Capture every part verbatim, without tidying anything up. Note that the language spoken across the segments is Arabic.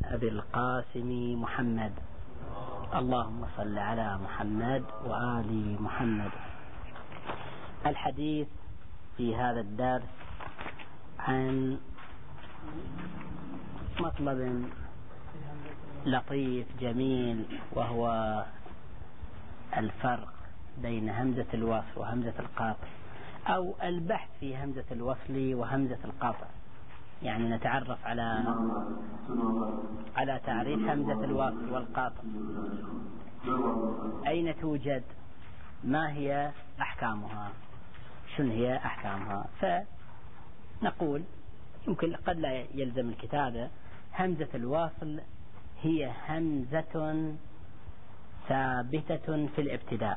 أبي القاسم محمد. اللهم صل على محمد وآل محمد. الحديث في هذا الدرس عن مطلب لطيف جميل، وهو الفرق بين همزة الوصل وهمزة القاطع، أو البحث في همزة الوصل وهمزة القاطع. يعني نتعرف على على تعريف همزة الوصل والقاطع، أين توجد، ما هي أحكامها، شنو هي أحكامها. فنقول يمكن قد لا يلزم الكتابة. همزة الوصل هي همزة ثابتة في الابتداء،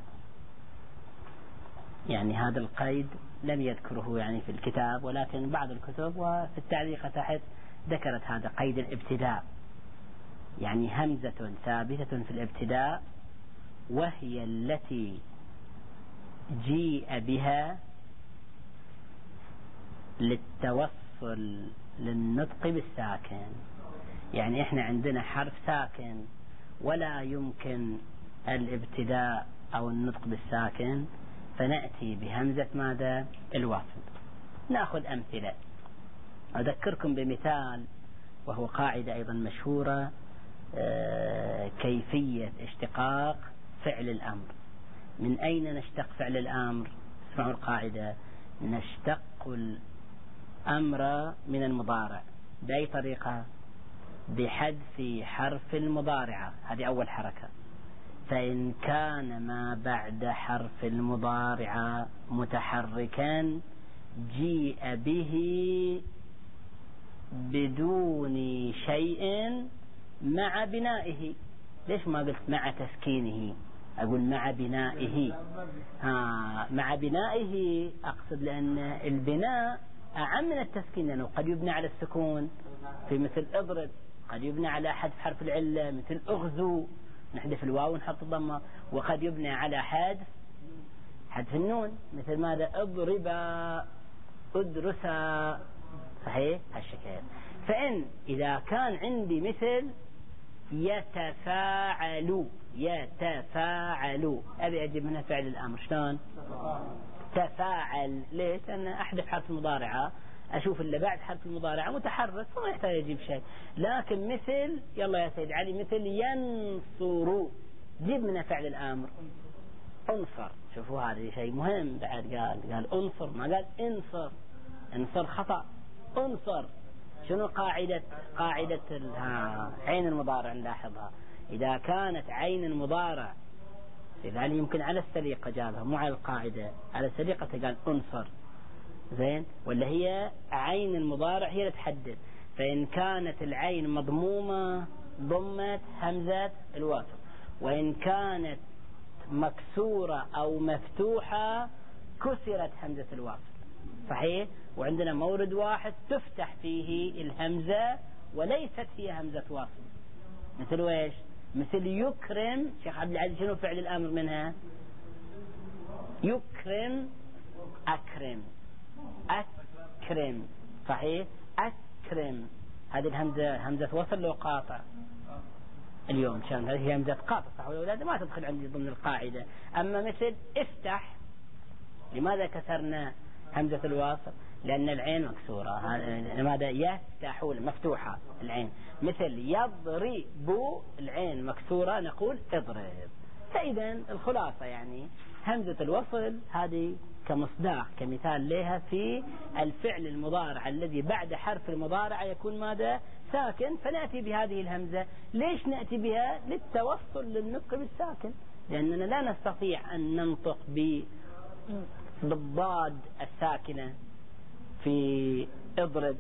يعني هذا القيد لم يذكره يعني في الكتاب، ولكن بعض الكتب وفي التعليق تحت ذكرت هذا قيد الابتداء، يعني همزة ثابتة في الابتداء، وهي التي جيء بها للتوصل للنطق بالساكن. يعني احنا عندنا حرف ساكن ولا يمكن الابتداء أو النطق بالساكن، فنأتي بهمزة ماذا؟ الوصل. نأخذ أمثلة. أذكركم بمثال وهو قاعدة أيضا مشهورة، كيفية اشتقاق فعل الأمر. من أين نشتق فعل الأمر؟ اسمعوا القاعدة: نشتق الأمر من المضارع. بأي طريقة؟ بحذف حرف المضارعة، هذه أول حركة. فإن كان ما بعد حرف المضارعة متحركا جيء به بدون شيء مع بنائه. ليش ما قلت مع تسكينه؟ أقول مع بنائه. ها مع بنائه أقصد لأن البناء أعم من التسكين، لأنه قد يبنى على السكون في مثل اضرب، قد يبنى على حذف حرف العلة مثل اغزو، نحذف الواو ونحط الضمة، وقد يبنى على حذف حذف النون مثل ماذا؟ اضربا، ادرسا. صحيح هالشكل. فإن إذا كان عندي مثل يتفاعل، يتفاعل، أبي أجيب منها فعل الأمر، شلون؟ تفاعل. ليش؟ لأن أحذف حرف المضارعة، أشوف اللي بعد حرف المضارعة متحرك وما يحتاج أجيب شيء. لكن مثل يلا يا سيد علي، مثل ينصر، جيب منها فعل الأمر انصر. شوفوا هذا شيء مهم بعد، قال قال انصر، ما قال انصر. انصر خطأ، انصر. شنو قاعدة قاعدة عين المضارع؟ نلاحظها إذا كانت عين المضارع، لذلك يمكن على السليقة جابها مو على القاعدة، على السليقة قال انصر، زين، ولا هي عين المضارع هي اللي تحدد. فإن كانت العين مضمومة ضمت همزة الوصل، وإن كانت مكسورة أو مفتوحة كسرت همزة الوصل. صحيح. وعندنا مورد واحد تفتح فيه الهمزة وليست هي همزة وصل، مثل ويش؟ مثل يكرم. شيخ عبد العزيز شنو فعل الأمر منها؟ يكرم، أكرم، أكرم. صحيح. أكرم، هذه الهمزة همزة وصل لو قاطع اليوم كان هذه همزة قاطع، صح ولا لا؟ ما تدخل عندي ضمن القاعدة. أما مثل افتح، لماذا كسرنا همزة الوصل؟ لأن العين مكسورة. لماذا؟ يفتحون مفتوحة العين. مثل يضرب، العين مكسورة، نقول اضرب. فإذا الخلاصة يعني همزة الوصل هذه كمصداق كمثال لها في الفعل المضارع الذي بعد حرف المضارع يكون ماذا؟ ساكن، فنأتي بهذه الهمزة. ليش نأتي بها؟ للتوصل للنطق بالساكن، لأننا لا نستطيع أن ننطق بالضاد الساكنة في اضرب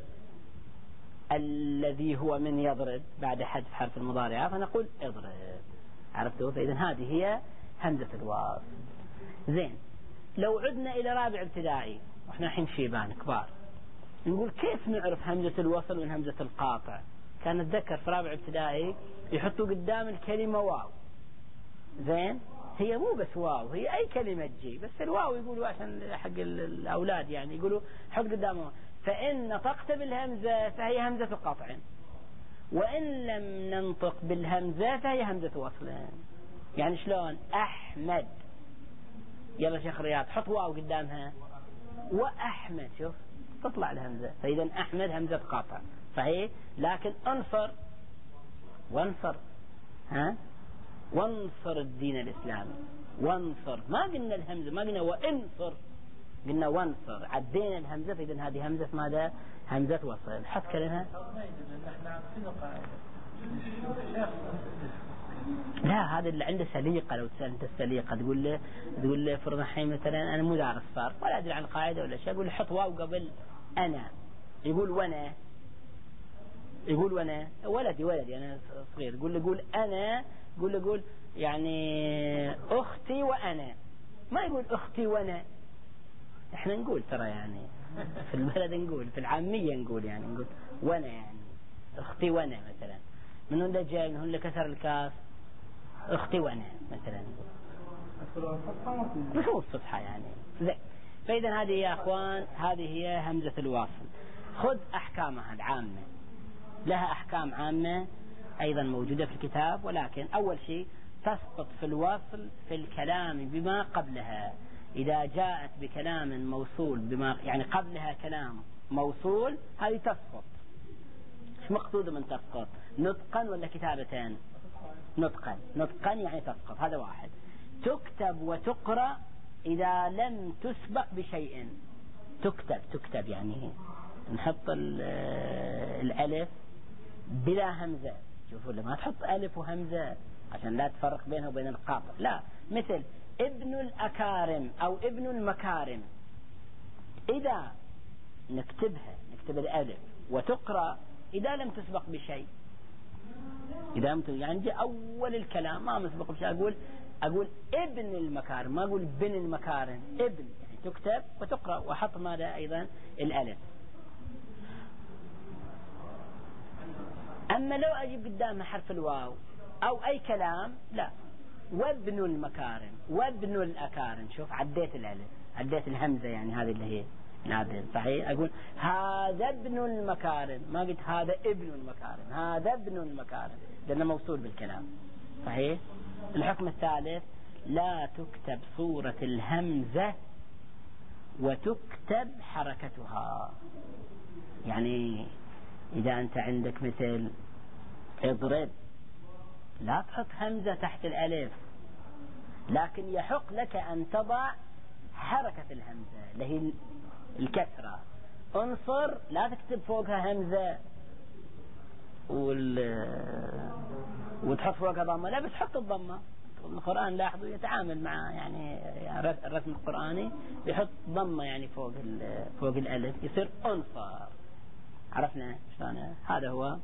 الذي هو من يضرب بعد حذف حرف المضارع، فنقول اضرب. عرفتوا؟ فإذا هذه هي همزة الوصل. زين، لو عدنا إلى رابع ابتدائي واحنا الحين شيبان كبار، نقول كيف نعرف همزة الوصل من همزة القاطع؟ كان نتذكر في رابع ابتدائي يحطوا قدام الكلمة واو. زين، هي مو بس واو، هي أي كلمة تجي، بس الواو يقولوا عشان حق الأولاد يعني يقولوا حط قدامه. فإن نطقت بالهمزة فهي همزة قطع، وإن لم ننطق بالهمزة فهي همزة وصل. يعني شلون؟ أحمد، يلا شيخ رياض حط واو قدامها، وأحمد، شوف تطلع الهمزة، فإذا أحمد همزة قاطع صحيح. لكن انصر، وانصر، ها وانصر الدين الإسلامي، وانصر، ما قلنا الهمزة، ما قلنا وانصر، قلنا وانصر، عدينا الهمزة، فإذا هذه همزة ماذا؟ همزة وصل. حط كلمة. لا، هذا اللي عنده سليقة. لو تسأل انت السليقة تقول له تقول له فرض الحين مثلا أنا مو دارس صار ولا أدري عن القاعدة ولا شيء، أقول له حط واو قبل أنا، يقول وأنا، يقول وأنا ولدي ولدي أنا صغير، يقول له قول أنا، يقول له قول يعني أختي وأنا، ما يقول أختي وأنا. إحنا نقول ترى يعني في البلد نقول، في العامية نقول يعني نقول وأنا، يعني أختي وأنا مثلا. من هون لجاء، من هون لكسر الكاف، أختي وأنا مثلا، مو الصفحة يعني زي. فإذا هذه يا أخوان هذه هي همزة الواصل. خذ أحكامها العامة، لها أحكام عامة أيضا موجودة في الكتاب، ولكن أول شيء تسقط في الوصل في الكلام بما قبلها. إذا جاءت بكلام موصول بما يعني قبلها كلام موصول هذه تسقط. ايش مقصود من تسقط؟ نطقا ولا كتابتين؟ نطقا. نطقا يعني تسقط، هذا واحد. تكتب وتقرأ إذا لم تسبق بشيء. تكتب تكتب يعني نحط الألف بلا همزة. شوفوا لما تحط ألف وهمزة عشان لا تفرق بينه وبين القاف، لا. مثل ابن الأكارم أو ابن المكارم، إذا نكتبها نكتب الألف وتقرأ إذا لم تسبق بشيء. إذا لم يعني جاء أول الكلام ما مسبق بشيء، أقول أقول ابن المكارم، ما أقول بن المكارم، ابن يعني تكتب وتقرأ، وحط ماذا أيضا الألف. أما لو أجيب قدامها حرف الواو أو أي كلام، لا. وابن المكارم، وابن الأكارم، شوف عديت الألف، عديت الهمزة، يعني هذه اللي هي نادر صحيح. أقول هذا ابن المكارم، ما قلت هذا ابن المكارم، هذا ابن المكارم، لأنه موصول بالكلام صحيح. الحكم الثالث لا تكتب صورة الهمزة وتكتب حركتها. يعني إذا أنت عندك مثل اضرب، لا تحط همزة تحت الألف، لكن يحق لك أن تضع حركة الهمزة اللي هي الكسرة. انصر لا تكتب فوقها همزة وال... وتحط فوقها ضمة، لا، بس حط الضمة. القرآن لاحظوا يتعامل مع يعني الرسم القرآني بيحط ضمة يعني فوق ال... فوق الألف، يصير انصر. عرفنا شلون؟ هذا هو.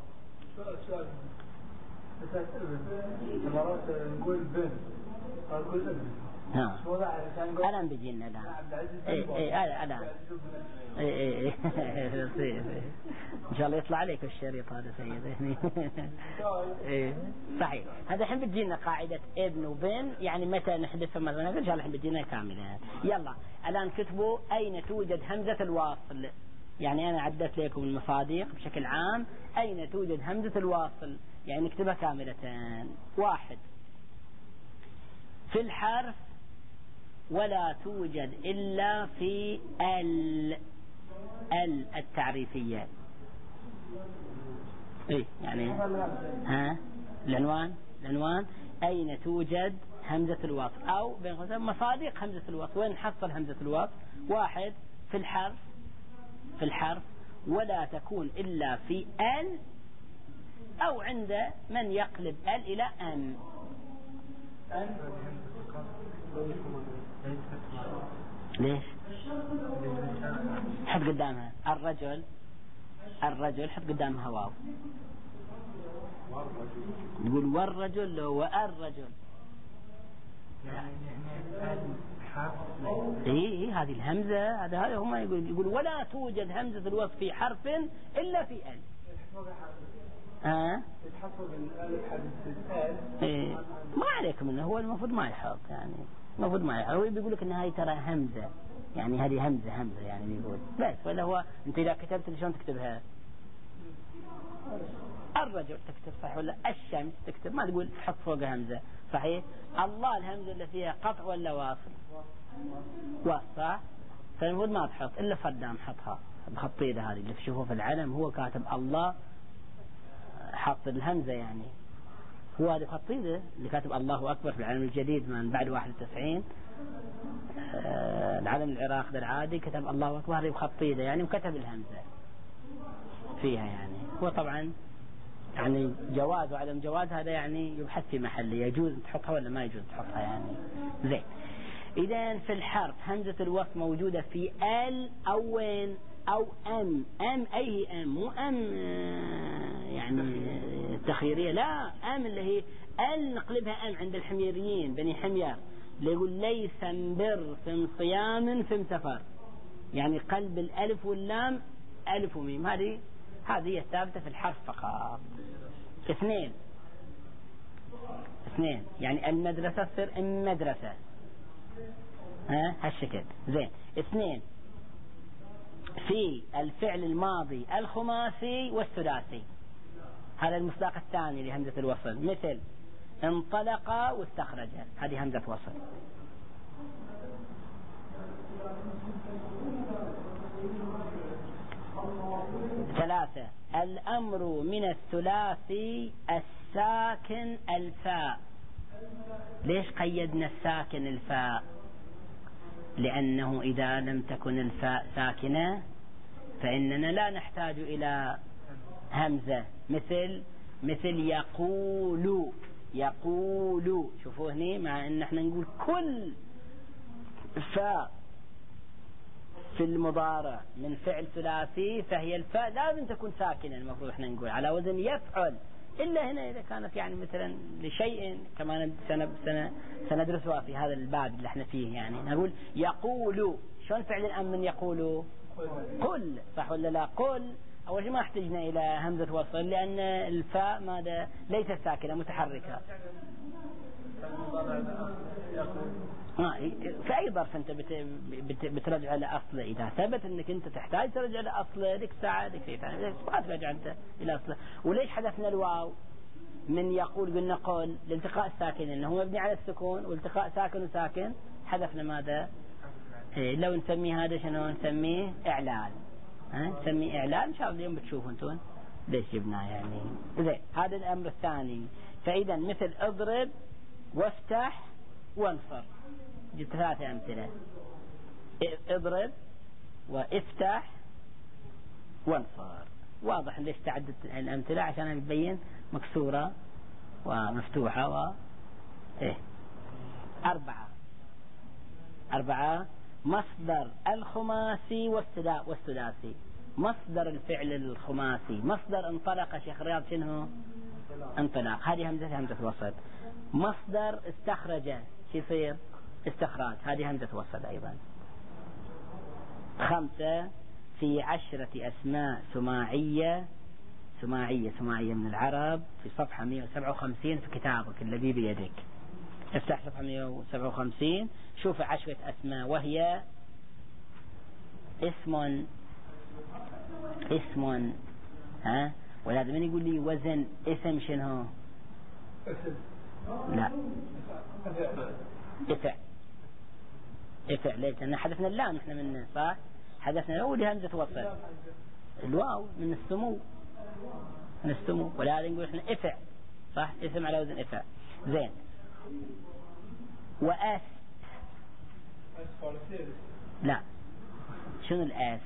مرات نقول بن نقول ابن. ها الآن بيجينا الآن. إيه إيه الآن. إيه إيه إيه إن شاء الله يطلع عليك الشريط هذا سيد. إيه صحيح. هذا الحين بتجينا قاعدة ابن وبن، يعني متى نحذفها مثلا، إن شاء الله الحين بتجينا كاملة. يلا الآن كتبوا أين توجد همزة الواصل. يعني أنا عدت لكم المصادق بشكل عام. أين توجد همزة الواصل؟ يعني نكتبها كاملة. واحد، في الحرف ولا توجد إلا في ال ال التعريفية. إيه يعني ها العنوان العنوان أين توجد همزة الوصل، أو بين قوسين مصادق همزة الوصل. وين نحصل همزة الوصل؟ واحد، في الحرف في الحرف ولا تكون إلا في ال، أو عند من يقلب ال إلى أن. ليش؟ حط قدامها الرجل، الرجل حط قدامها واو، يقول والرجل لو والرجل. إيه هذه الهمزة، هذا هذا هم يقول يقول ولا توجد همزة الوصف في حرف إلا في ال. ها؟ يتحفظ الألف حرف ال. إيه ما عليكم إنه هو المفروض ما يحط، يعني المفروض ما يحط. هو بيقول لك إن هاي ترى همزة، يعني هذه همزة همزة يعني بيقول بس. ولا هو أنت إذا كتبت شلون تكتبها؟ الرجل تكتب صحيح ولا؟ الشمس تكتب، ما تقول تحط فوق همزة. صحيح. الله الهمزة اللي فيها قطع ولا واصل؟ واصل. فالمفروض ما تحط إلا صدام حطها بخطيدة هذه اللي تشوفوه في العلم، هو كاتب الله حط الهمزة يعني، هو هذه خطيدة اللي كاتب الله أكبر في العلم الجديد من بعد واحد وتسعين. آه العلم العراق ذا العادي كتب الله أكبر هذه بخطيدة يعني، وكتب الهمزة فيها يعني. هو طبعا يعني جواز وعدم جواز هذا يعني يبحث في محله، يجوز تحطها ولا ما يجوز تحطها يعني. زين. إذا في الحرف همزة الوصل موجودة في ال أو وين أو أم. أم أي هي أم؟ مو أم يعني تخيرية، لا، أم اللي هي ال نقلبها أم عند الحميريين بني حمير، اللي يقول ليس بر في صيام في سفر، يعني قلب الألف واللام ألف وميم. هذه هذه الثابتة في الحرف فقط. اثنين اثنين يعني المدرسة تصير ام مدرسة، ها هالشكل. زين. اثنين في الفعل الماضي الخماسي والثلاثي، هذا المصداق الثاني لهمزة الوصل، مثل انطلق واستخرج، هذه همزة وصل. ثلاثة الأمر من الثلاثي الساكن الفاء. ليش قيدنا الساكن الفاء؟ لأنه إذا لم تكن الفاء ساكنة فإننا لا نحتاج إلى همزة، مثل مثل يقول يقول. شوفوا هني، مع أن احنا نقول كل فاء في المضارع من فعل ثلاثي فهي الفاء لازم تكون ساكنة، المفروض احنا نقول على وزن يفعل، إلا هنا إذا كانت يعني مثلا لشيء كما سنة سندرسها في هذا الباب اللي احنا فيه، يعني نقول يقول. شلون فعل الأمر من يقول؟ قل، صح ولا لا؟ قل. أول شيء ما احتجنا إلى همزة وصل لأن الفاء ماذا؟ ليست ساكنة متحركة. آه في أي ظرف أنت بت بت بترجع لأصله، إذا ثبت أنك أنت تحتاج ترجع لأصله ذيك ساعة ذيك شيء ثاني، ما ترجع أنت إلى أصله. وليش حذفنا الواو من يقول؟ قلنا قول لالتقاء الساكن، إنه هو مبني على السكون، والتقاء ساكن وساكن حذفنا ماذا؟ إيه لو نسميه هذا شنو نسميه؟ إعلان. ها نسميه إعلان. إن شاء الله اليوم بتشوفوا أنتم ليش جبناه يعني. زين. هذا الأمر الثاني. فإذا مثل اضرب وافتح وانصر، جبت ثلاثة أمثلة: اضرب وافتح وانصر. واضح ليش تعدد الأمثلة؟ عشان نبين مكسورة ومفتوحة و إيه. أربعة أربعة مصدر الخماسي والثلاثي. مصدر الفعل الخماسي، مصدر انطلق شيخ رياض شنو؟ انطلاق، هذه همزة همزة وصل. مصدر استخرج شو يصير؟ استخراج، هذه همزة وصل أيضا. خمسة في عشرة أسماء سماعية سماعية سماعية من العرب في صفحة مئة وسبعة وخمسين في كتابك الذي بيدك. افتح صفحة مئة وسبعة وخمسين، شوف عشرة أسماء، وهي اسم اسم ها ولازم من يقول لي وزن اسم شنو؟ لا افع افع. ليش؟ لأن حذفنا اللام احنا منه، صح؟ حذفنا الأول همزة وصل، الواو من السمو من السمو، ولازم نقول احنا افع، صح؟ اسم على وزن افع. زين. وأس. لا، شنو الأس؟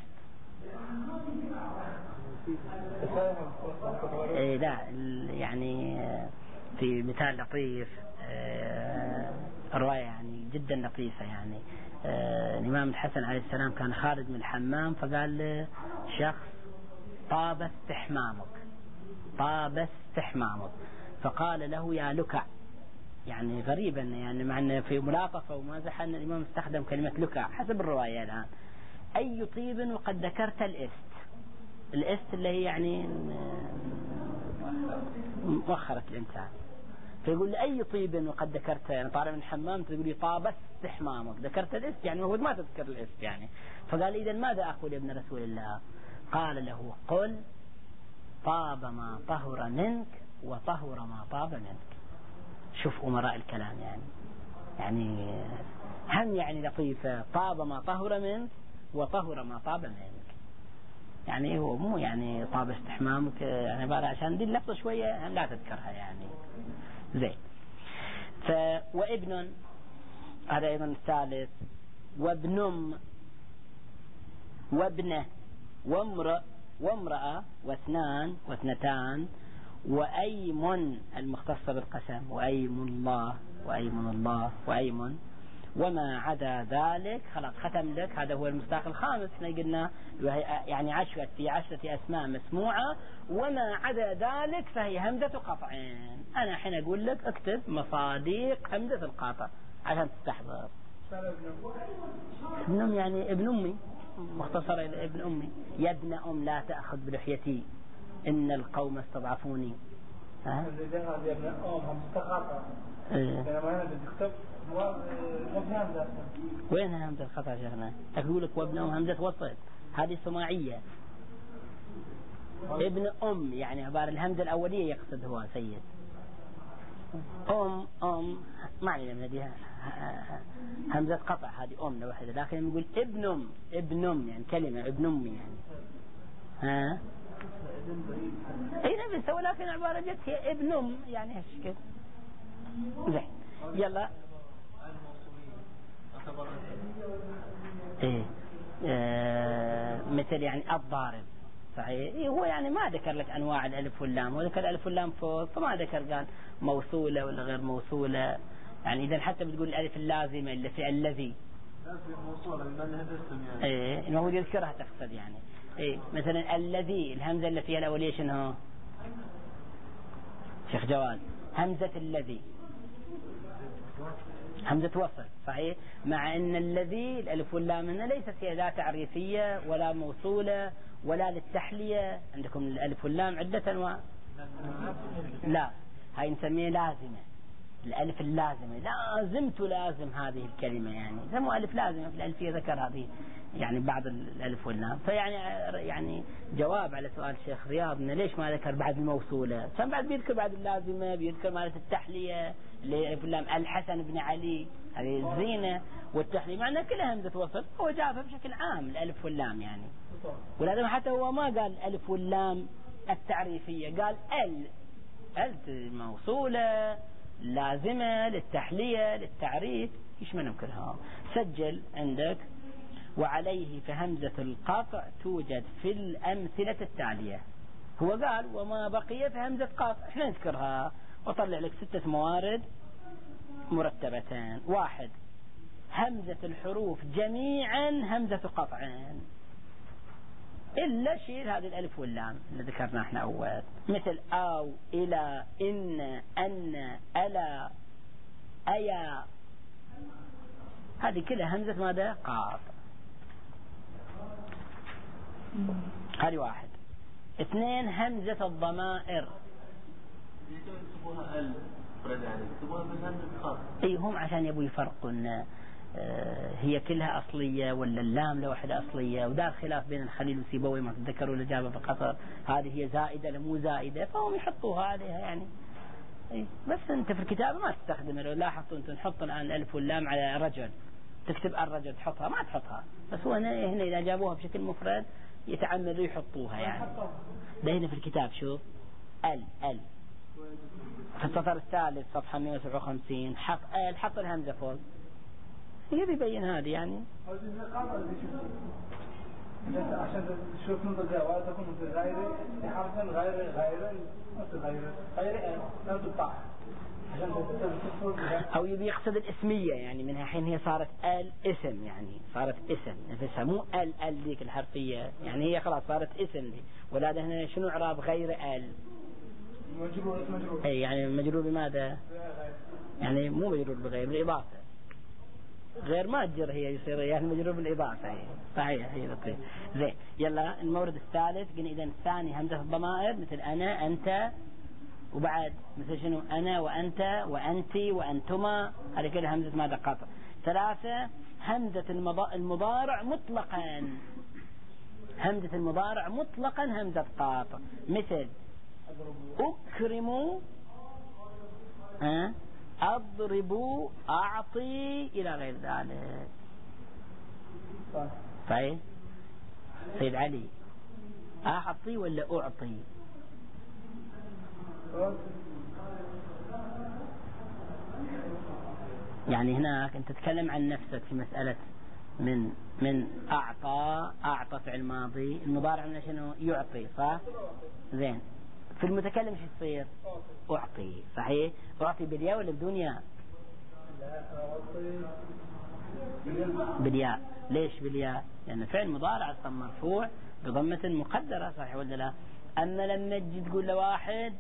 إيه لا، يعني في مثال لطيف، رواية يعني جدا لطيفة يعني. الإمام الحسن عليه السلام كان خارج من الحمام، فقال له شخص: طاب استحمامك طاب استحمامك فقال له: يا لكع. يعني غريبا يعني، مع أنه في ملاطفة ومازح أن الإمام استخدم كلمة لكع حسب الرواية الآن. أي طيب وقد ذكرت الإست. الإست اللي هي يعني مؤخرة الإنسان. فيقول لي: أي طيب وقد ذكرت، يعني طالع من الحمام تقول لي طاب استحمامك، ذكرت الإست يعني المفروض ما تذكر الإست يعني. فقال: إذا ماذا أقول يا ابن رسول الله؟ قال له: قل طاب ما طهر منك وطهر ما طاب منك. شوف أمراء الكلام يعني يعني هم يعني لطيفة، طاب ما طهر منك وطهر ما طاب منك. يعني هو مو يعني طاب استحمامك يعني بقى عشان دي اللفظة شوية لا تذكرها يعني زين. ف وابن هذا أيضا الثالث، وابن وابنه وامرأ وامرأة واثنان واثنتان وأيم المختصة بالقسم، وأيم الله وأيم الله وأيم، وما عدا ذلك خلاص ختم لك. هذا هو المصداق الخامس احنا قلنا يعني عشرة في عشرة أسماء مسموعة، وما عدا ذلك فهي همزة قطعين. أنا حين أقول لك اكتب مصاديق همزة القاطع عشان تستحضر. ابن أم يعني ابن أمي، مختصرة إلى ابن أمي. يا ابن أم لا تأخذ بلحيتي إن القوم استضعفوني. ها؟ وين همزة القطع شيخنا؟ أقول لك وابن أم همزة وصل، هذه سماعية. ابن أم يعني عبارة الهمزة الأولية يقصد هو سيد. أم أم ما علينا من هذه همزة قطع، هذه أم لوحدها، لكن يقول ابن أم ابن أم يعني كلمة ابن أمي يعني. ها؟ أي نفسه، ولكن عبارة جت هي ابن أم يعني هالشكل. زين يلا. إيه آه مثل يعني الضارب صحيح. إيه هو يعني ما ذكر لك أنواع الألف واللام، وذكر الألف واللام فوق فما ذكر قال موصولة ولا غير موصولة. يعني إذا حتى بتقول الألف اللازمة اللي في الذي موصولة لأنها اسم يعني. إيه المفروض يذكرها تقصد يعني. إيه مثلا الذي الهمزة اللي فيها الأولية شنو؟ شيخ جواد همزة الذي همزة وصل صحيح، مع أن الذي الألف واللام منها ليست هي لا تعريفية ولا موصولة ولا للتحلية. عندكم الألف واللام عدة أنواع. لا هاي نسميها لازمة، الألف اللازمة لازم تلازم هذه الكلمة يعني سموا ألف لازمة. في الألفية ذكر هذه يعني بعض الألف واللام. فيعني يعني جواب على سؤال الشيخ رياض إنه ليش ما ذكر بعد الموصولة، كان بعد بيذكر بعد اللازمة، بيذكر مالت التحلية اللي ألف واللام الحسن بن علي هذه الزينة والتحلية، مع أنها كلها همزة وصل. هو جابها بشكل عام الألف واللام يعني. ولازم حتى هو ما قال الألف واللام التعريفية، قال ال ال موصولة لازمة للتحلية للتعريف، إيش ما نذكرها. سجل عندك. وعليه فهمزة القطع توجد في الأمثلة التالية. هو قال وما بقي فهمزة قطع، احنا نذكرها وطلع لك ستة موارد مرتبتين. واحد همزة الحروف جميعا همزة قطعين إلا شيء هذه الألف واللام اللي ذكرنا احنا أول، مثل أو إلى إن أن ألا أيا، هذه كلها همزة ماذا؟ قاف. هذه واحد. اثنين همزة الضمائر. اي هم عشان يبوا يفرقون هي كلها أصلية ولا اللام لوحدة أصلية، ودار خلاف بين الخليل وسيبوي ما تذكروا الإجابة في القصر، هذه هي زائدة لمو زائدة، فهم يحطوها عليها يعني. بس أنت في الكتابة ما تستخدم. لو لاحظتوا أنت نحط الآن الألف واللام على رجل، تكتب الرجل تحطها ما تحطها، بس هو هنا, هنا إذا جابوها بشكل مفرد يتعمدوا يحطوها يعني. ده هنا في الكتاب شوف ال ال في السطر الثالث صفحة مئة وسبعة وخمسين حط ال حط الهمزة فوق، هي بيبين هذه يعني. عشان تشوف نقطة جواب تكون متغيرة بحرف غير غير متغير غير لا تطاع أو يبي يقصد الاسمية يعني منها حين هي صارت ال اسم يعني صارت اسم نفسها مو ال ال ذيك الحرفية يعني هي خلاص صارت اسم دي. ولا ده هنا شنو إعراب غير ال؟ مجرور مجرور. أي يعني مجرور بماذا؟ يعني مو مجرور بغير بالإضافة. غير ما تجر هي يصير يعني مجرور بالإضافة هي. صحيح هي لطيف. زين يلا المورد الثالث قلنا إذا الثاني همزة الضمائر مثل أنا أنت، وبعد مثل شنو أنا وأنت وأنتي وأنتما، هذه كلها همزة ماذا قطع. ثلاثة همزة المضارع مطلقا، همزة المضارع مطلقا همزة قاطع مثل أكرم، أه؟ أضرب، أعطي، إلى غير ذلك. طيب سيد علي، أعطي ولا أعطي؟ يعني هناك أنت تتكلم عن نفسك في مسألة من من أعطى، أعطى فعل ماضي، المضارع من شنو؟ يعطي، صح؟ زين، في المتكلم شو تصير؟ أعطي، صحيح؟ أعطي بالياء ولا بدون ياء؟ بالياء. ليش بالياء؟ لأن فعل مضارع أصلا مرفوع بضمة مقدرة، صحيح ولا لا؟ أما لما تجي تقول لواحد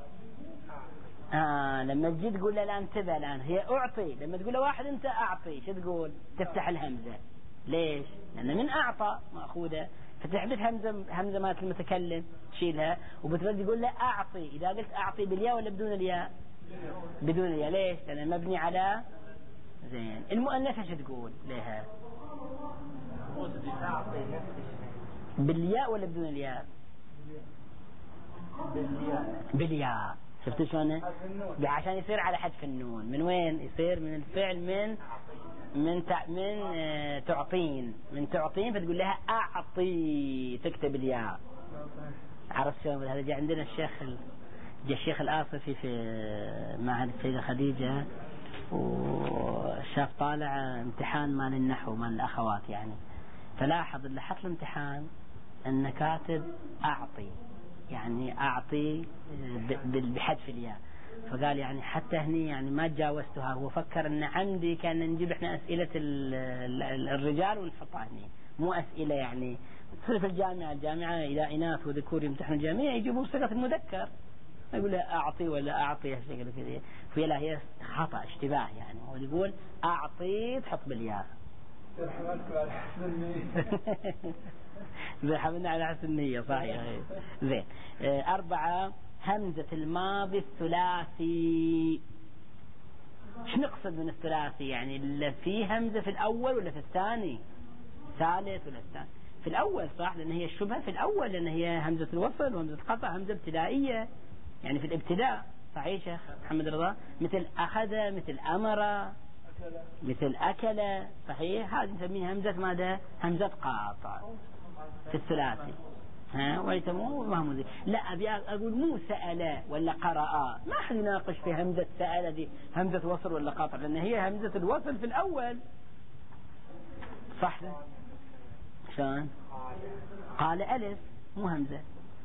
آه لما تجي تقول له الآن انتبه، الآن هي أعطي، لما تقول لواحد أنت أعطي شو تقول؟ تفتح الهمزة. ليش؟ لأن من أعطى مأخوذة، فتحدث همزة همزة مالت المتكلم تشيلها وبترد تقول له أعطي. إذا قلت أعطي بالياء ولا بدون الياء؟ بدون الياء. ليش؟ لأن مبني على زين. المؤنثة شو تقول لها؟ بالياء ولا بدون الياء؟ بالياء. بالياء. شفتوا شلون؟ عشان يصير على حذف النون. من وين يصير؟ من الفعل من من تع... من آه... تعطين، من تعطين، فتقول لها أعطي، تكتب الياء. عرفت شلون؟ هذا جاء عندنا الشيخ ال... جاء الشيخ الآصفي في معهد السيدة خديجة، وشاف طالع امتحان مال النحو مال الأخوات يعني، فلاحظ اللي حط الامتحان أن كاتب أعطي، يعني أعطي بحذف الياء، فقال يعني حتى هني يعني ما تجاوزتها. هو فكر أن عمدي كان نجيب احنا أسئلة الرجال ونحطها هني، مو أسئلة يعني تصير في الجامعة الجامعة إذا إناث وذكور يمتحنوا الجامعة يجيبوا صيغة المذكر، يقول لها أعطي ولا أعطي هالشكل كذا، فهي لا هي خطأ اشتباه يعني. هو يقول أعطي تحط بالياء. زين حملنا على حسن النية، صحيح. زين. أربعة، همزة الماضي الثلاثي. شو نقصد من الثلاثي؟ يعني اللي فيه همزة في الأول ولا في الثاني؟ ثالث ولا الثاني؟ في الأول، صح، لأن هي الشبهة في الأول، لأن هي همزة الوصل وهمزة القطع همزة ابتدائية يعني في الابتداء، صحيح شيخ محمد رضا؟ مثل أخذ، مثل أمر، مثل أكل، صحيح. هذه نسميها همزة ماذا؟ همزة قاطع في الثلاثي. ها ويسموه مهموزي. لا أبي أقول مو سأل ولا قرأ، ما حد يناقش في همزة سأل دي همزة وصل ولا قاطع، لأن هي همزة الوصل في الأول، صح؟ شلون؟ قال ألف مو همزة.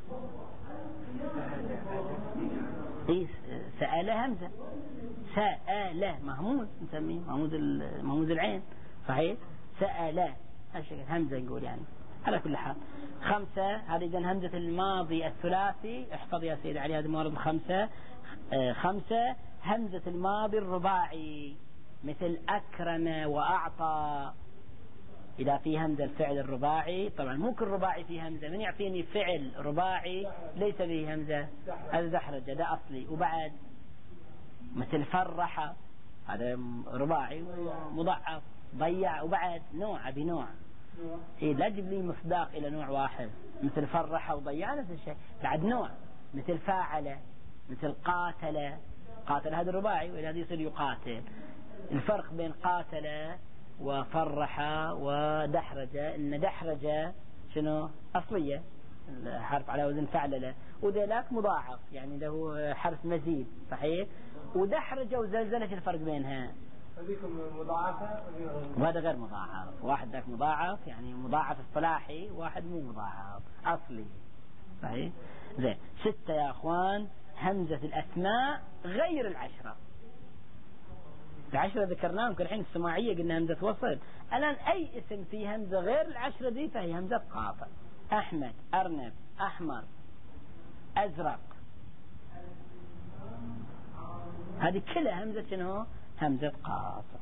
إيه سأل همزة، سأل مهموز نسميه مهموز مهموز العين، صحيح. سأل هالشكل همزة نقول يعني على كل حال. خمسة، هذه إذن همزة الماضي الثلاثي، احفظ يا سيدي علي هذه الموارد الخمسة. آه خمسة، همزة الماضي الرباعي مثل أكرم وأعطى. إذا في همزة الفعل الرباعي، طبعا مو كل رباعي فيه همزة، من يعطيني فعل رباعي ليس فيه همزة؟ هذا دحرجة، ده أصلي. وبعد مثل فرح، هذا رباعي مضاعف. ضيع، وبعد نوع بنوع. إيه لا تجيب لي مصداق إلى نوع واحد، مثل فرح وضيع نفس الشيء، بعد نوع. مثل فاعل، مثل قاتل، قاتل هذا رباعي وإذا يصير يقاتل. الفرق بين قاتل وفرح ودحرجة إن دحرجة شنو أصلية، الحرف على وزن فعلله، وذلك مضاعف يعني له حرف مزيد، صحيح. ودحرجة وزلزلة الفرق بينها؟ هذيكم مضاعفة وهذا غير مضاعف. واحد ذاك مضاعف يعني مضاعف اصطلاحي، واحد مو مضاعف أصلي، صحيح. زين. ستة يا أخوان، همزة الأسماء غير العشرة. العشرة ذكرناهم الحين، السماعية قلنا همزة وصل. الآن أي اسم فيه همزة غير العشرة دي فهي همزة قاطع. أحمد، أرنب، أحمر، أزرق، هذه كلها همزة شنو؟ همزة قاطع.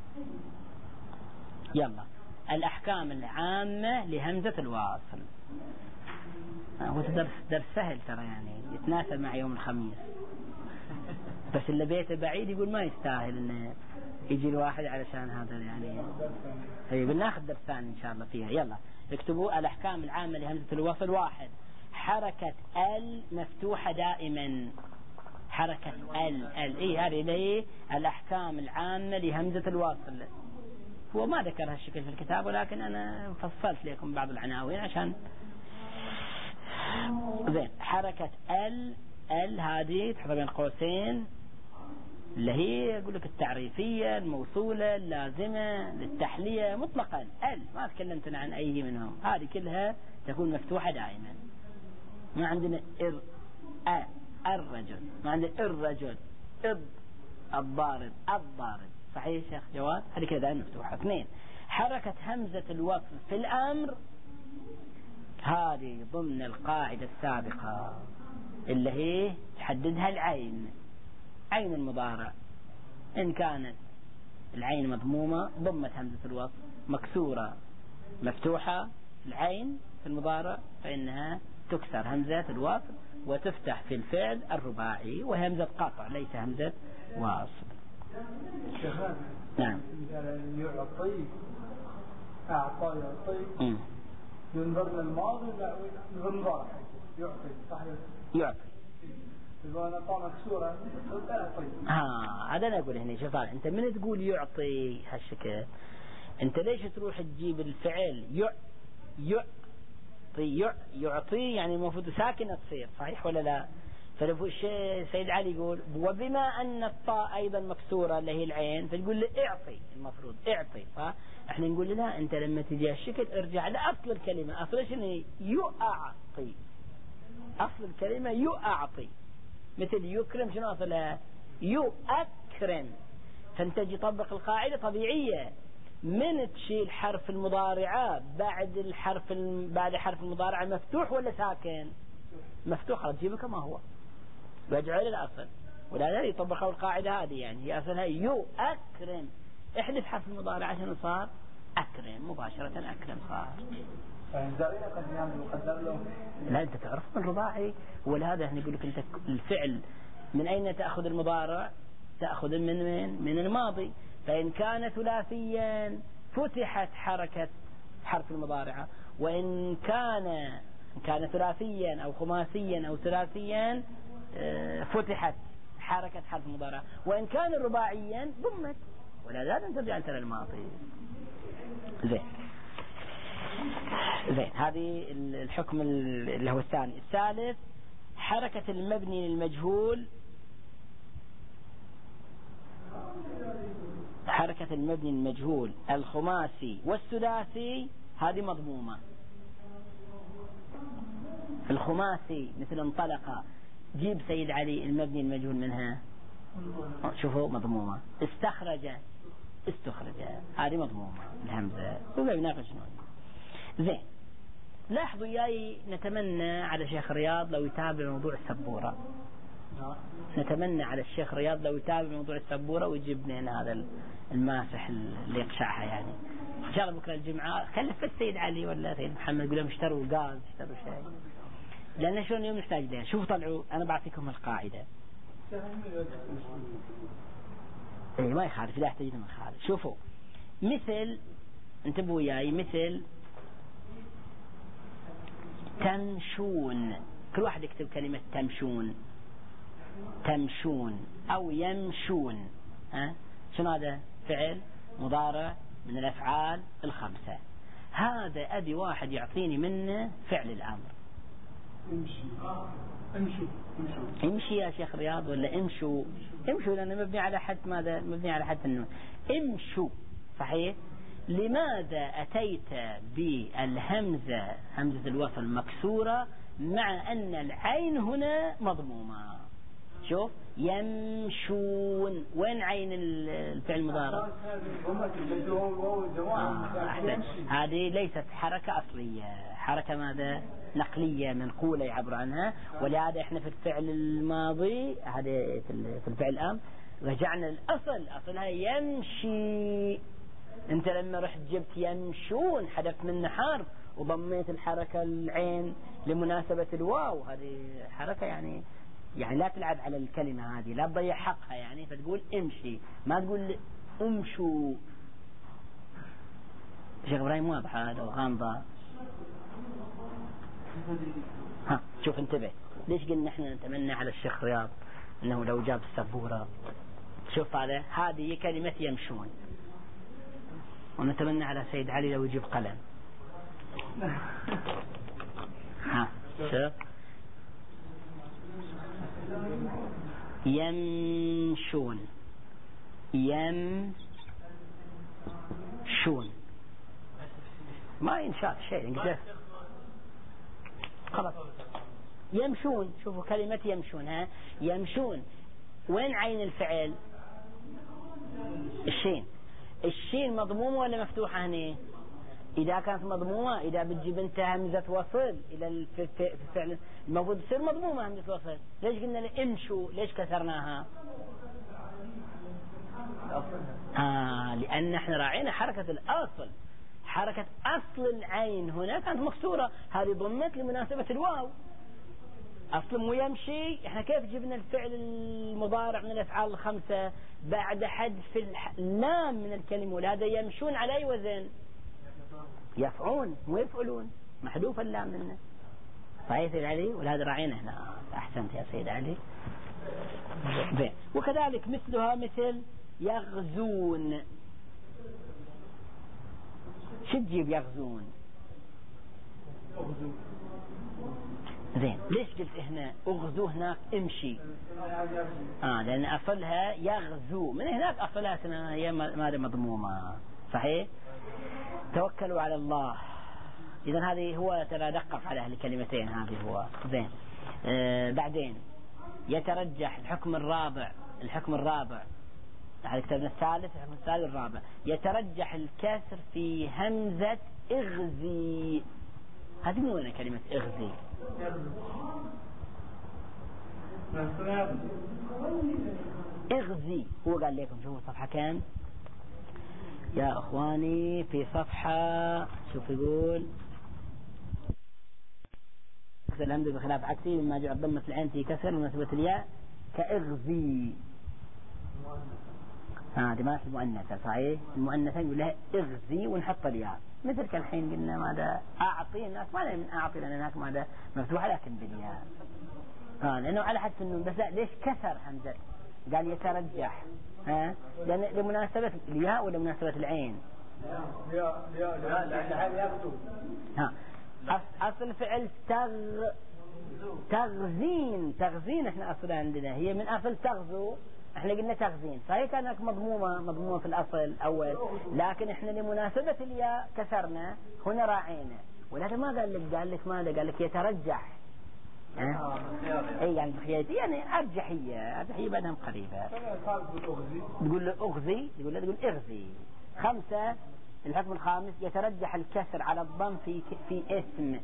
يلا الأحكام العامة لهمزة الواصل. هو درس درس سهل ترى يعني، يتناسب مع يوم الخميس، بس اللي بيته بعيد يقول ما يستاهل انه يجي الواحد علشان هذا يعني. هي بناخذ درس ثاني ان شاء الله فيها. يلا اكتبوا الأحكام العامة لهمزة الوصل. واحد، حركة ال مفتوحة دائما، حركة ال ال إيه هذه هي الأحكام العامة لهمزة الوصل. هو ما ذكر هالشكل في الكتاب، ولكن أنا فصلت لكم بعض العناوين عشان زين. حركة ال ال هذه تحط بين قوسين، اللي هي يقول لك التعريفية الموصولة اللازمة للتحلية مطلقا. ال ما تكلمتنا عن أي منهم، هذه كلها تكون مفتوحة دائما. ما عندنا إر أ الرجل، ما عندنا الرجل إض الضارب الضارب. صحيح شيخ جواد؟ هذه كذا دائما مفتوحة. اثنين، حركة همزة الوصل في الأمر، هذه ضمن القاعدة السابقة اللي هي تحددها العين، عين المضارع. إن كانت العين مضمومة ضمت همزة الوصل، مكسورة مفتوحة العين في المضارع فإنها تكسر همزة الوصل وتفتح في الفعل الرباعي، وهي همزة قطع ليس همزة واصل. نعم. يعطي أعطى يعطي ينظر للماضي لا ينظر يعطي صحيح يعطي. إذا أنا طا مكسورة أعطي. ها هذا أنا أقول هنا. شوف طالع أنت من تقول يعطي هالشكل، أنت ليش تروح تجيب الفعل يع يعطي يعطي يعني المفروض ساكنة تصير، صحيح ولا لا؟ فالشيء سيد علي يقول وبما أن الطاء أيضا مكسورة اللي هي العين فتقول له اعطي، المفروض اعطي. فإحنا نقول لا، أنت لما تجي الشكل ارجع لأصل الكلمة. أصل شنو؟ يعطي. أصل الكلمة يعطي، مثل يكرم شنو أصلها؟ يؤكرم. فأنت تجي طبق القاعدة طبيعية، من تشيل حرف المضارعة بعد الحرف بعد حرف المضارعة مفتوح ولا ساكن؟ مفتوح، خلاص تجيبه كما هو ويرجع للأصل. ولا يطبق القاعدة هذه، يعني هي أصلها يؤكرم. احذف حرف المضارعة شنو صار؟ أكرم، مباشرة أكرم صار. لا أنت تعرف من رباعي، ولهذا احنا نقول لك أنت الفعل من أين تأخذ المضارع؟ تأخذ من من من الماضي. فإن كان ثلاثيا فتحت حركة حرف المضارعة، وإن كان كان ثلاثيا أو خماسيا أو ثلاثيا فتحت حركة حرف المضارعة، وإن كان رباعيا ضمت. ولا لازم ترجع أنت للماضي. زين زين. هذه الحكم اللي هو الثاني. الثالث، حركة المبني للمجهول، حركة المبني المجهول الخماسي والثلاثي هذه مضمومة. الخماسي مثل انطلق، جيب سيد علي المبني المجهول منها، شوفوا مضمومة. استخرج استخرج هذه مضمومة الهمزة. وما بناقش زين. لاحظوا ياي، نتمنى على شيخ رياض لو يتابع موضوع السبورة. نتمنى على الشيخ رياض لو يتابع موضوع السبورة ويجيب لنا هذا الماسح اللي يقشعها. يعني إن شاء الله بكرة الجمعة كلف السيد علي ولا سيد محمد يقول لهم اشتروا غاز اشتروا شيء، لأن شلون اليوم نحتاج لها. شوفوا طلعوا، أنا بعطيكم القاعدة. إيه ما يخالف، لا يحتاج من خالف. شوفوا مثل، انتبهوا وياي، مثل تمشون. كل واحد يكتب كلمة تمشون، تمشون أو يمشون. ها شنو هذا؟ فعل مضارع من الأفعال الخمسة. هذا أبي واحد يعطيني منه فعل الأمر. امشي امشوا امشي يا شيخ رياض ولا امشوا؟ امشوا لأنه مبني على حد ماذا؟ مبني على حد النون. امشوا صحيح. لماذا أتيت بالهمزة همزة الوصل مكسورة مع أن العين هنا مضمومة؟ شوف يمشون، وين عين الفعل المضارع؟ آه هذه ليست حركة أصلية، حركة ماذا؟ نقلية منقولة يعبر عنها. ولهذا احنا في الفعل الماضي هذا في الفعل الأمر رجعنا الأصل، أصلها يمشي. انت لما رحت جبت يمشون حذفت منه حرف وضميت الحركة العين لمناسبة الواو. هذه حركة يعني يعني لا تلعب على الكلمة هذه، لا تضيع حقها يعني. فتقول امشي، ما تقول امشوا. شيخ إبراهيم واضحة هذا وغامضة. ها شوف انتبه، ليش قلنا احنا نتمنى على الشيخ رياض انه لو جاب السبورة. شوف هذا، هذه كلمة يمشون، ونتمنى على سيد علي لو يجيب قلم. ها شوف، يمشون، يمشون، ما ينشاف شيء خلاص. يمشون، شوفوا كلمة يمشون، ها يمشون، وين عين الفعل؟ الشين. الشين مضمومة ولا مفتوحة هنا؟ إذا كانت مضمومة، إذا بتجيب انت همزة وصل إلى الفعل المفروض تصير مضمومة همزة وصل. ليش قلنا امشوا؟ ليش كسرناها؟ آه لأن احنا راعينا حركة الأصل، حركة أصل العين هنا كانت مكسورة، هذه ضمت لمناسبة الواو. أصل مو يمشي، احنا كيف جبنا الفعل المضارع من الأفعال الخمسة بعد حذف اللام من الكلمة؟ ولهذا يمشون على أي وزن؟ يفعون مو يفعلون، محذوف اللام منه. صحيح سيد علي؟ ولهذا راعينا هنا. أحسنت يا سيد علي. بيه. وكذلك مثلها مثل يغزون. شو تجيب يغزون؟ زين، ليش قلت هنا اغزو هناك امشي؟ آه لأن أصلها يغزو، من هناك أصلها هي ماذا مضمومة. صحيح. توكلوا على الله. إذن هذه هو ترى دقق على الكلمتين هذه هو. زين. آه بعدين يترجح الحكم الرابع، الحكم الرابع على كتابنا الثالث، الحكم الثالث الرابع، يترجح الكسر في همزة اغزي. هذه مو هنا كلمة اغزي. اغزي هو قال لكم شوفوا صفحة كام يا اخواني، في صفحة شوف يقول كسر الهمزة بخلاف عكسي مما جعل ضمة العين في كسر مناسبة الياء كاغزي. هذه ما في مؤنثة. صحيح. المؤنثة يقول لها اغزي ونحط الياء، مثل كالحين قلنا ماذا أعطي الناس، ما من أعطي لأن هناك ماذا مفتوحة لكن بالياء. آه لأنه على حد النون. بس لا، ليش كسر همزة؟ قال يترجح، ها لأن لمناسبة الياء ولا مناسبة العين؟ يا يا يا ها أصل فعل تغ تغزين. تغزين احنا أصل عندنا هي من أصل تغزو، احنا قلنا تغزين. صحيح كانت مضمومة مضمومة في الأصل الأول، لكن احنا لمناسبة الياء كسرنا هنا راعينا. ولكن ما قال لك، قال لك ماذا؟ قال لك يترجح. ها؟ اي يعني بخياتي يعني أرجحية، أرجحية بعدها قريبة. تقول له أغزي، يقول له تقول إغزي. خمسة، الحكم الخامس يترجح الكسر على الضم في في اسم.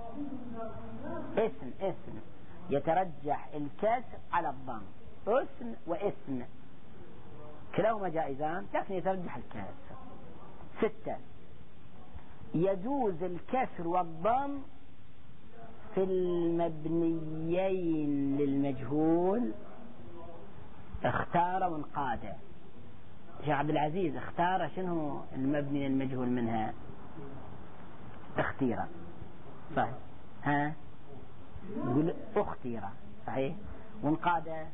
اسم اسم يترجح الكسر على الضم، اسم واسم كلاهما جائزان، لكن يترجح الكسر. ستة، يجوز الكسر والضم في المبنيين للمجهول اختار وانقاد. شيخ عبد العزيز اختار شنو المبني المجهول منها؟ اختيرة. صحيح. ها يقول اختيرة. صحيح. وانقاد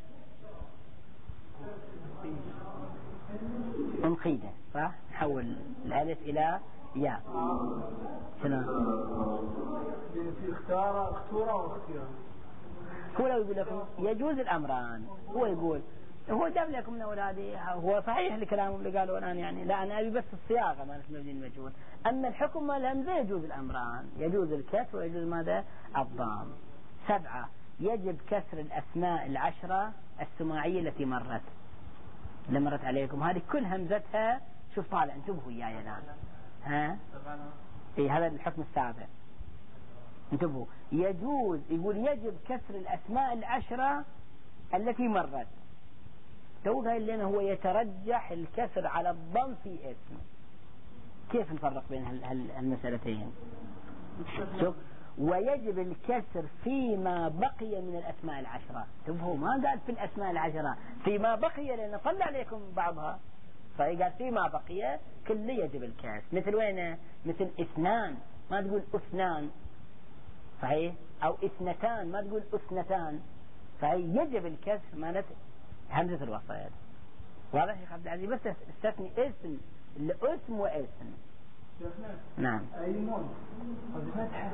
انقيدة. صح. نحول الالف الى ياء. شنو في اختار اختورة واختيار. هو لو يقول لكم يجوز الامران، هو يقول هو جاب لكم من اولادي، هو صحيح الكلام اللي قالوا الان يعني، لا انا ابي بس الصياغه مالت مبني المجهول. اما الحكم مال الهمزه يجوز الامران، يجوز الكسر ويجوز ماذا؟ الضم. سبعة، يجب كسر الاسماء العشرة السماعيه التي مرت اللي مرت عليكم، هذه كل همزتها شوف طالع، انتبهوا وياي الان. ها اي هذا الحكم السابع، انتبهوا. يجوز، يقول يجب كسر الاسماء العشرة التي مرت. تو قايل لنا هو يترجح الكسر على الضم في اسم. كيف نفرق بين هالمسألتين؟ شوف، ويجب الكسر فيما بقي من الأسماء العشرة. انتبهوا، ما قال في الأسماء العشرة، فيما بقي، لأن طلع عليكم بعضها. فقال فيما بقي كل يجب الكسر. مثل وين؟ مثل اثنان، ما تقول اثنان. صحيح. أو اثنتان، ما تقول اثنتان، فهي يجب الكسر مالت همزة الوصل. واضح يا عبد العزيز؟ بس استثني اسم، الاسم واسم. نعم. أيمون هذه فتحة.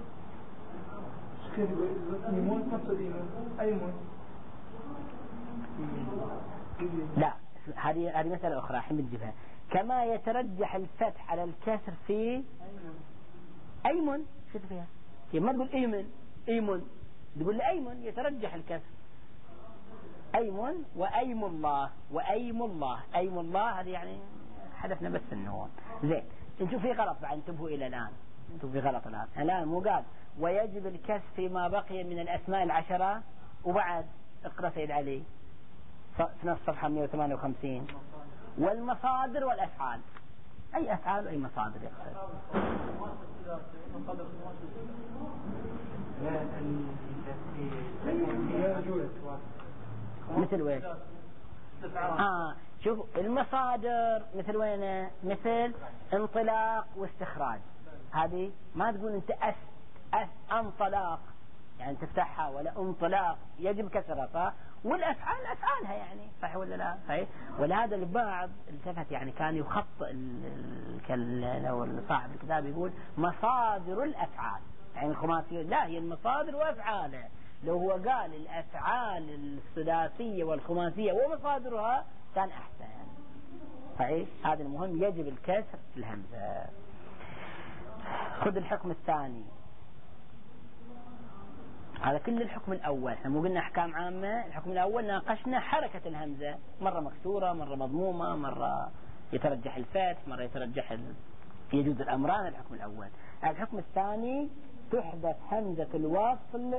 كيف أيمون نفس أيمون أيمون؟ لا، هذه هذه مسألة أخرى الحين بتجيبها. كما يترجح الفتح على الكسر في أيمن، شو فيها؟ ما تقول أيمن أيمن، تقول أيمن يترجح الكسر. أيمن وأيم الله وأيم الله، أيم الله هذه يعني حدثنا بس النوم. زين، انتوا في غلط بعد، انتبهوا إلى الآن، انتوا في غلط الآن. الآن مو قال ويجب الكسر فيما بقي من الأسماء العشرة، وبعد اقرأ سيد علي في نفس صفحة مئة وثمانية وخمسين. والمصادر والأفعال، أي أفعال وأي مصادر يقصد؟ مثل وين؟ آه شوف المصادر مثل وين؟ مثل انطلاق واستخراج. هذه ما تقول انت أس أس انطلاق يعني تفتحها، ولا انطلاق يجب كسرها، صح؟ والأفعال أفعالها يعني، صح ولا لا؟ صحيح. ولهذا البعض التفت يعني كان يخطئ لو صاحب الكتاب يقول مصادر الأفعال، يعني الخماسية، لا، هي المصادر وأفعالها. لو هو قال الأفعال الثلاثية والخماسية ومصادرها كان أحسن. صحيح، هذا المهم، يجب الكسر في الهمزة. خذ الحكم الثاني، هذا كل الحكم الأول. احنا مو قلنا أحكام عامة؟ الحكم الأول ناقشنا حركة الهمزة، مرة مكسورة، مرة مضمومة، مرة يترجح الفتح، مرة يترجح ال... يجوز الأمران. الحكم الأول. الحكم الثاني تحدث همزة الوصل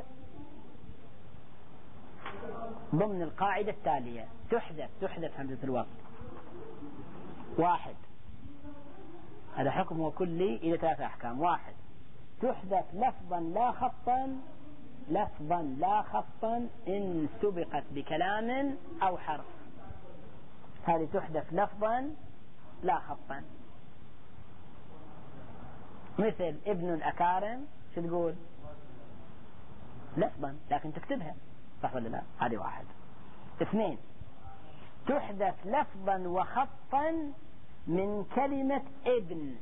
ضمن القاعدة التالية. تحدث تحدث همزة الوصل. واحد، هذا حكم هو كلي إلى ثلاثة أحكام. واحد، تحدث لفظا لا خطا، لفظا لا خطا إن سبقت بكلام أو حرف. هذه تحدث لفظا لا خطا. مثل ابن الأكارم، شو تقول؟ لفظا، لكن تكتبها، صح ولا لا؟ هذه واحد. اثنين، تحدث لفظا وخطا من كلمة ابن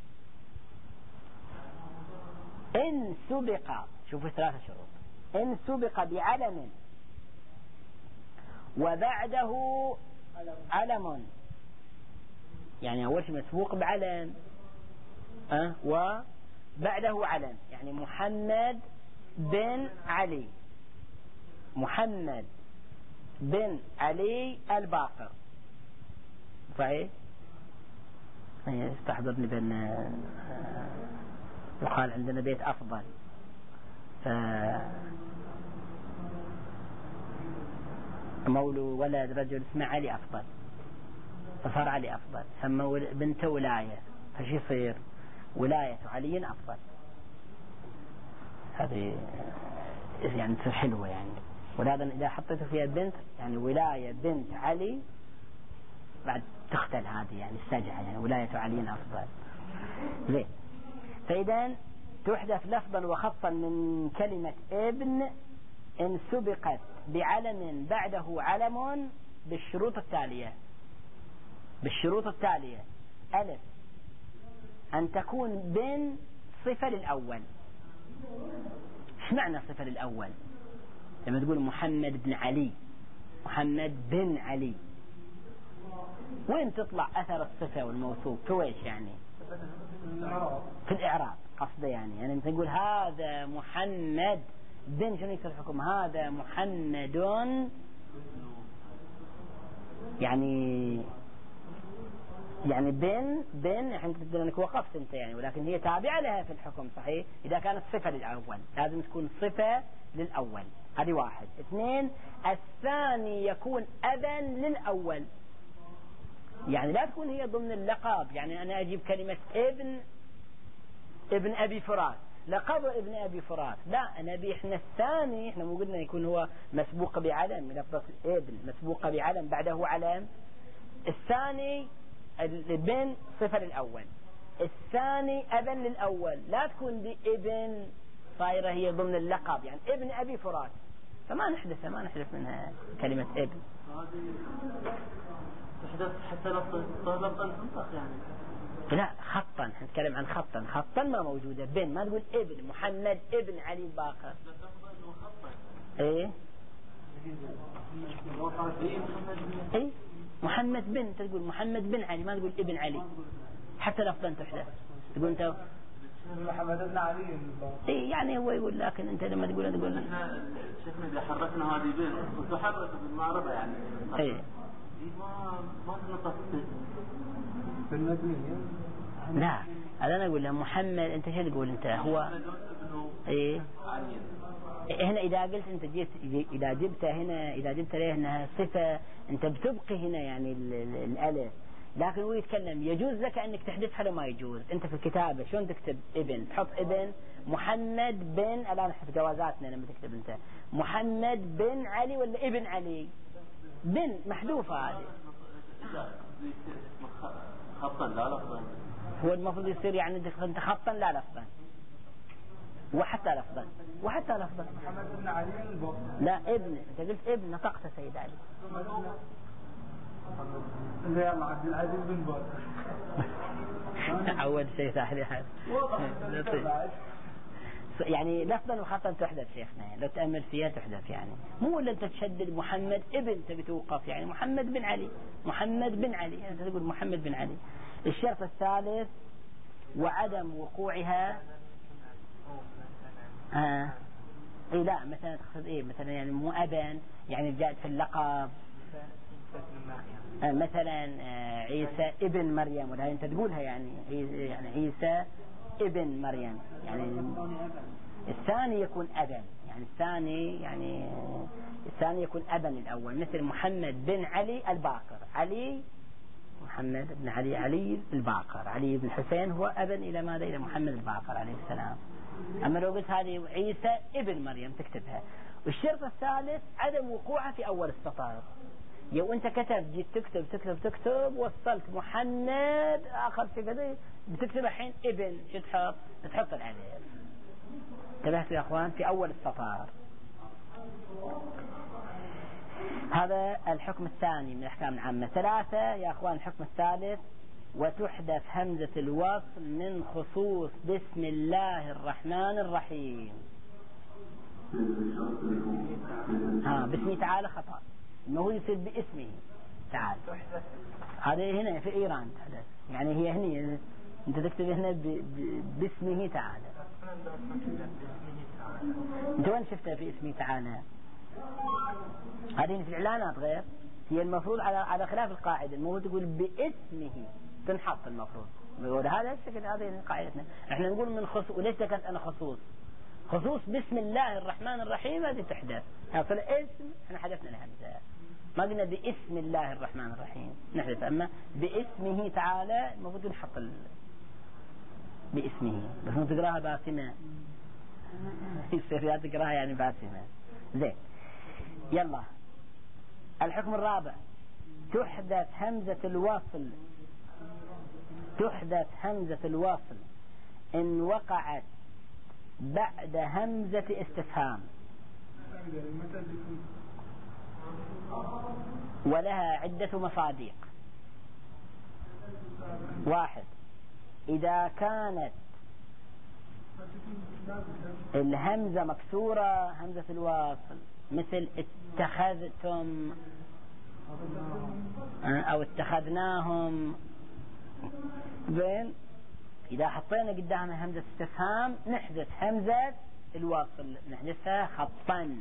إن سبق، شوفوا ثلاثة شروط، إن سبق بعلم وبعده علم، يعني أول شيء مسبوق بعلم أه؟ وبعده علم، يعني محمد بن علي، محمد بن علي الباقر. صحيح؟ استحضرني بأن يقال عندنا بيت أفضل، ف مولو ولد رجل اسمه علي أفضل، فصار علي أفضل، سموا بنته ولاية، فش يصير؟ ولاية علي أفضل. هذه يعني تصير حلوة يعني. ولهذا إذا حطيته فيها بنت يعني ولاية بنت علي بعد تختل هذه يعني السجعة، يعني ولاية علي أفضل. زين. فإذا تحدث لفظا وخطا من كلمة ابن إن سبقت بعلم بعده علم بالشروط التالية. بالشروط التالية: ألف، أن تكون بن صفة للأول. ايش معنى صفة للأول؟ لما تقول محمد بن علي، محمد بن علي، وين تطلع أثر الصفة والموصوف؟ كويش يعني في الإعراب قصده، يعني يعني مثل نقول هذا محمد بن، شنو يصير الحكم؟ هذا محمد، يعني يعني بن بن الحين تقدر انك وقفت انت يعني، ولكن هي تابعة لها في الحكم. صحيح، إذا كانت صفة للأول لازم تكون صفة للأول. هذه واحد. اثنين، الثاني يكون أبا للأول، يعني لا تكون هي ضمن اللقب. يعني أنا أجيب كلمة ابن ابن أبي فراس، لقب ابن أبي فراس، لا، أنا أبي إحنا الثاني، إحنا مو قلنا يكون هو مسبوق بعلم، لفظة ابن مسبوق بعلم بعده علم. الثاني الابن صفة للأول، الثاني أبا للأول، لا تكون بابن صايرة هي ضمن اللقب، يعني ابن أبي فراس، فما نحدث ما نحدث منها كلمة ابن. تحدث حتى لفظا تنطق يعني. لا خطا، نتكلم عن خطا، خطا ما موجودة. بن ما تقول ابن محمد ابن علي الباقر. ايه ايه محمد بن، تقول محمد بن علي، ما تقول ابن علي حتى لفظا تحدث. تقول انت محمد بن علي. ايه يعني هو يقول، لكن انت لما تقول تقول احنا شيخنا اذا حركنا هذه بن وتحرك بالمعربة يعني. ايه ما ما تنطق بالمدنية. لا هذا انا اقول له محمد، انت شو تقول انت؟ هو ايه هنا اذا قلت انت جيت، اذا جبت هنا اذا جبت له انها صفة انت بتبقي هنا يعني الالف، لكن هو يتكلم يجوز لك انك تحذفها لو ما يجوز. انت في الكتابة شلون تكتب ابن؟ تحط ابن محمد بن، الان في جوازاتنا لما تكتب انت محمد بن علي ولا ابن علي؟ بن محذوفة هذه. خطا لا لفظا. هو المفروض يصير يعني انت خطا لا لفظا، وحتى لفظا وحتى لفظا. محمد بن علي الباقر. لا ابن، انت قلت ابن نطقت سيد علي. اللي يلا عبد العزيز بن باقر. أول شيء ثاني هذا يعني لفظا وخطا تحدث شيخنا، لو تأمل فيها تحدث، يعني مو إلا أنت تشدد محمد ابن تبي توقف، يعني محمد بن علي محمد بن علي، يعني أنت تقول محمد بن علي. الشرط الثالث وعدم وقوعها آه. إيه لا مثلا تقصد إيه مثلا يعني مو أبا يعني جاءت في اللقب آه مثلا آه عيسى ابن مريم، ولا أنت تقولها يعني يعني عيسى ابن مريم، يعني الثاني يكون أبا، يعني الثاني يعني الثاني يكون أبا الأول، مثل محمد بن علي الباقر، علي محمد بن علي علي الباقر، علي بن حسين هو أبا إلى ماذا؟ إلى محمد الباقر عليه السلام. أما لو قلت هذه عيسى ابن مريم تكتبها. والشرط الثالث عدم وقوعها في أول السطر. يو أنت كتب جيت تكتب تكتب تكتب وصلت محمد آخر في كذا بتكتب الحين ابن، شو تحط؟ تحط الألف. انتبهتوا يا أخوان؟ في أول السطر. هذا الحكم الثاني من الأحكام العامة. ثلاثة يا أخوان الحكم الثالث وتحدث همزة الوصل من خصوص بسم الله الرحمن الرحيم. ها باسمه تعالى خطأ، المفروض يصير باسمه تعالى. هذا هنا في إيران تحدث، يعني هي هنا أنت تكتب هنا ب... ب... باسمه تعالى. أنت وين شفتها في اسمه تعالى؟ هذه في الإعلانات غير، هي المفروض على على خلاف القاعدة، المفروض تقول باسمه تنحط، المفروض نقول هذا الشكل، هذه قاعدتنا. احنا نقول من خصوص، وليش ذكرت أنا خصوص خصوص بسم الله الرحمن الرحيم، هذه تحدث هذا اسم، احنا حدثنا الهمزة، ما قلنا باسم الله الرحمن الرحيم نحدث، أما باسمه تعالى المفروض نحط ال... باسمه، بس ما تقراها باسمة يصير تقراها يعني باسمة. زين يلا الحكم الرابع تحدث همزة الوصل، تحدث همزة الوصل إن وقعت بعد همزة استفهام، ولها عدة مصادق. واحد، إذا كانت الهمزة مكسورة همزة الوصل، مثل اتخذتم أو اتخذناهم، زين إذا حطينا قدامها همزة استفهام نحذف همزة الوصل، نحذفها خطا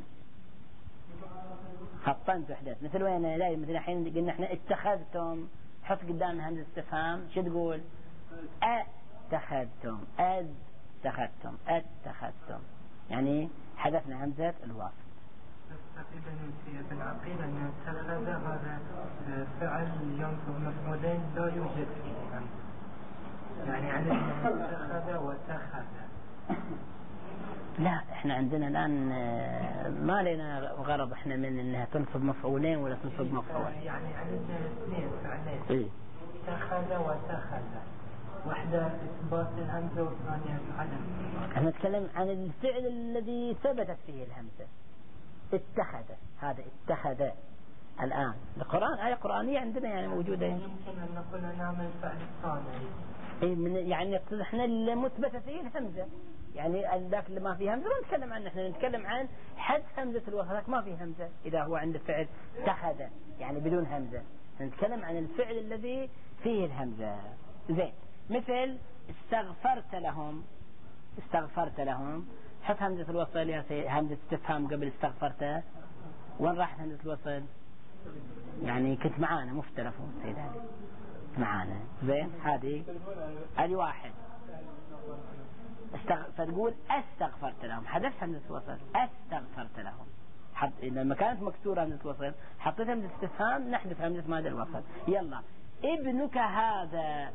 خطا تحدث. مثل وين؟ لا مثل الحين قلنا احنا اتخذتم، حط قدامها همزة استفهام شو تقول؟ اتخذتم، أذ اتخذتم، اتخذتم، يعني حذفنا همزة الوصل. تقريبا في العقيدة أن اتخذ هذا فعل ينصب مفعولين لا يوجد فيه، يعني علينا اتخذ واتخذ. لا احنا عندنا الآن ما لنا غرض احنا من انها تنصب مفعولين ولا تنصب مفعول، يعني عندنا اثنين فعلين ايه؟ اتخذ واتخذ. واحدة إثبات الهمزة والثانية عدم. احنا نتكلم عن الفعل الذي ثبتت فيه الهمزة. اتخذ، هذا اتخذ. الآن القرآن آية قرآنية عندنا يعني موجودة. يمكن أن نقول نعمل فعل الثاني. إيه من يعني نقصد احنا المثبت فيه الهمزة، يعني ذاك اللي ما فيه همزة ما نتكلم عنه، احنا نتكلم عن حذف همزة الوسط ما فيه همزة إذا هو عند فعل اتخذ يعني بدون همزة. نتكلم عن الفعل الذي فيه الهمزة. زين، مثل استغفرت لهم. استغفرت لهم حط همزة الوصل يا همزة استفهام قبل استغفرت. وين راحت همزة الوصل؟ يعني كنت معانا مفترف سيد علي معانا. زين، هذه هذه واحد. استغ... فتقول استغفرت لهم، حذفت همزة الوصل استغفرت لهم. حط... لما كانت مكسورة همزة الوصل حطيت همزة استفهام نحذف همزة ماذا الوصل. يلا، ابنك هذا.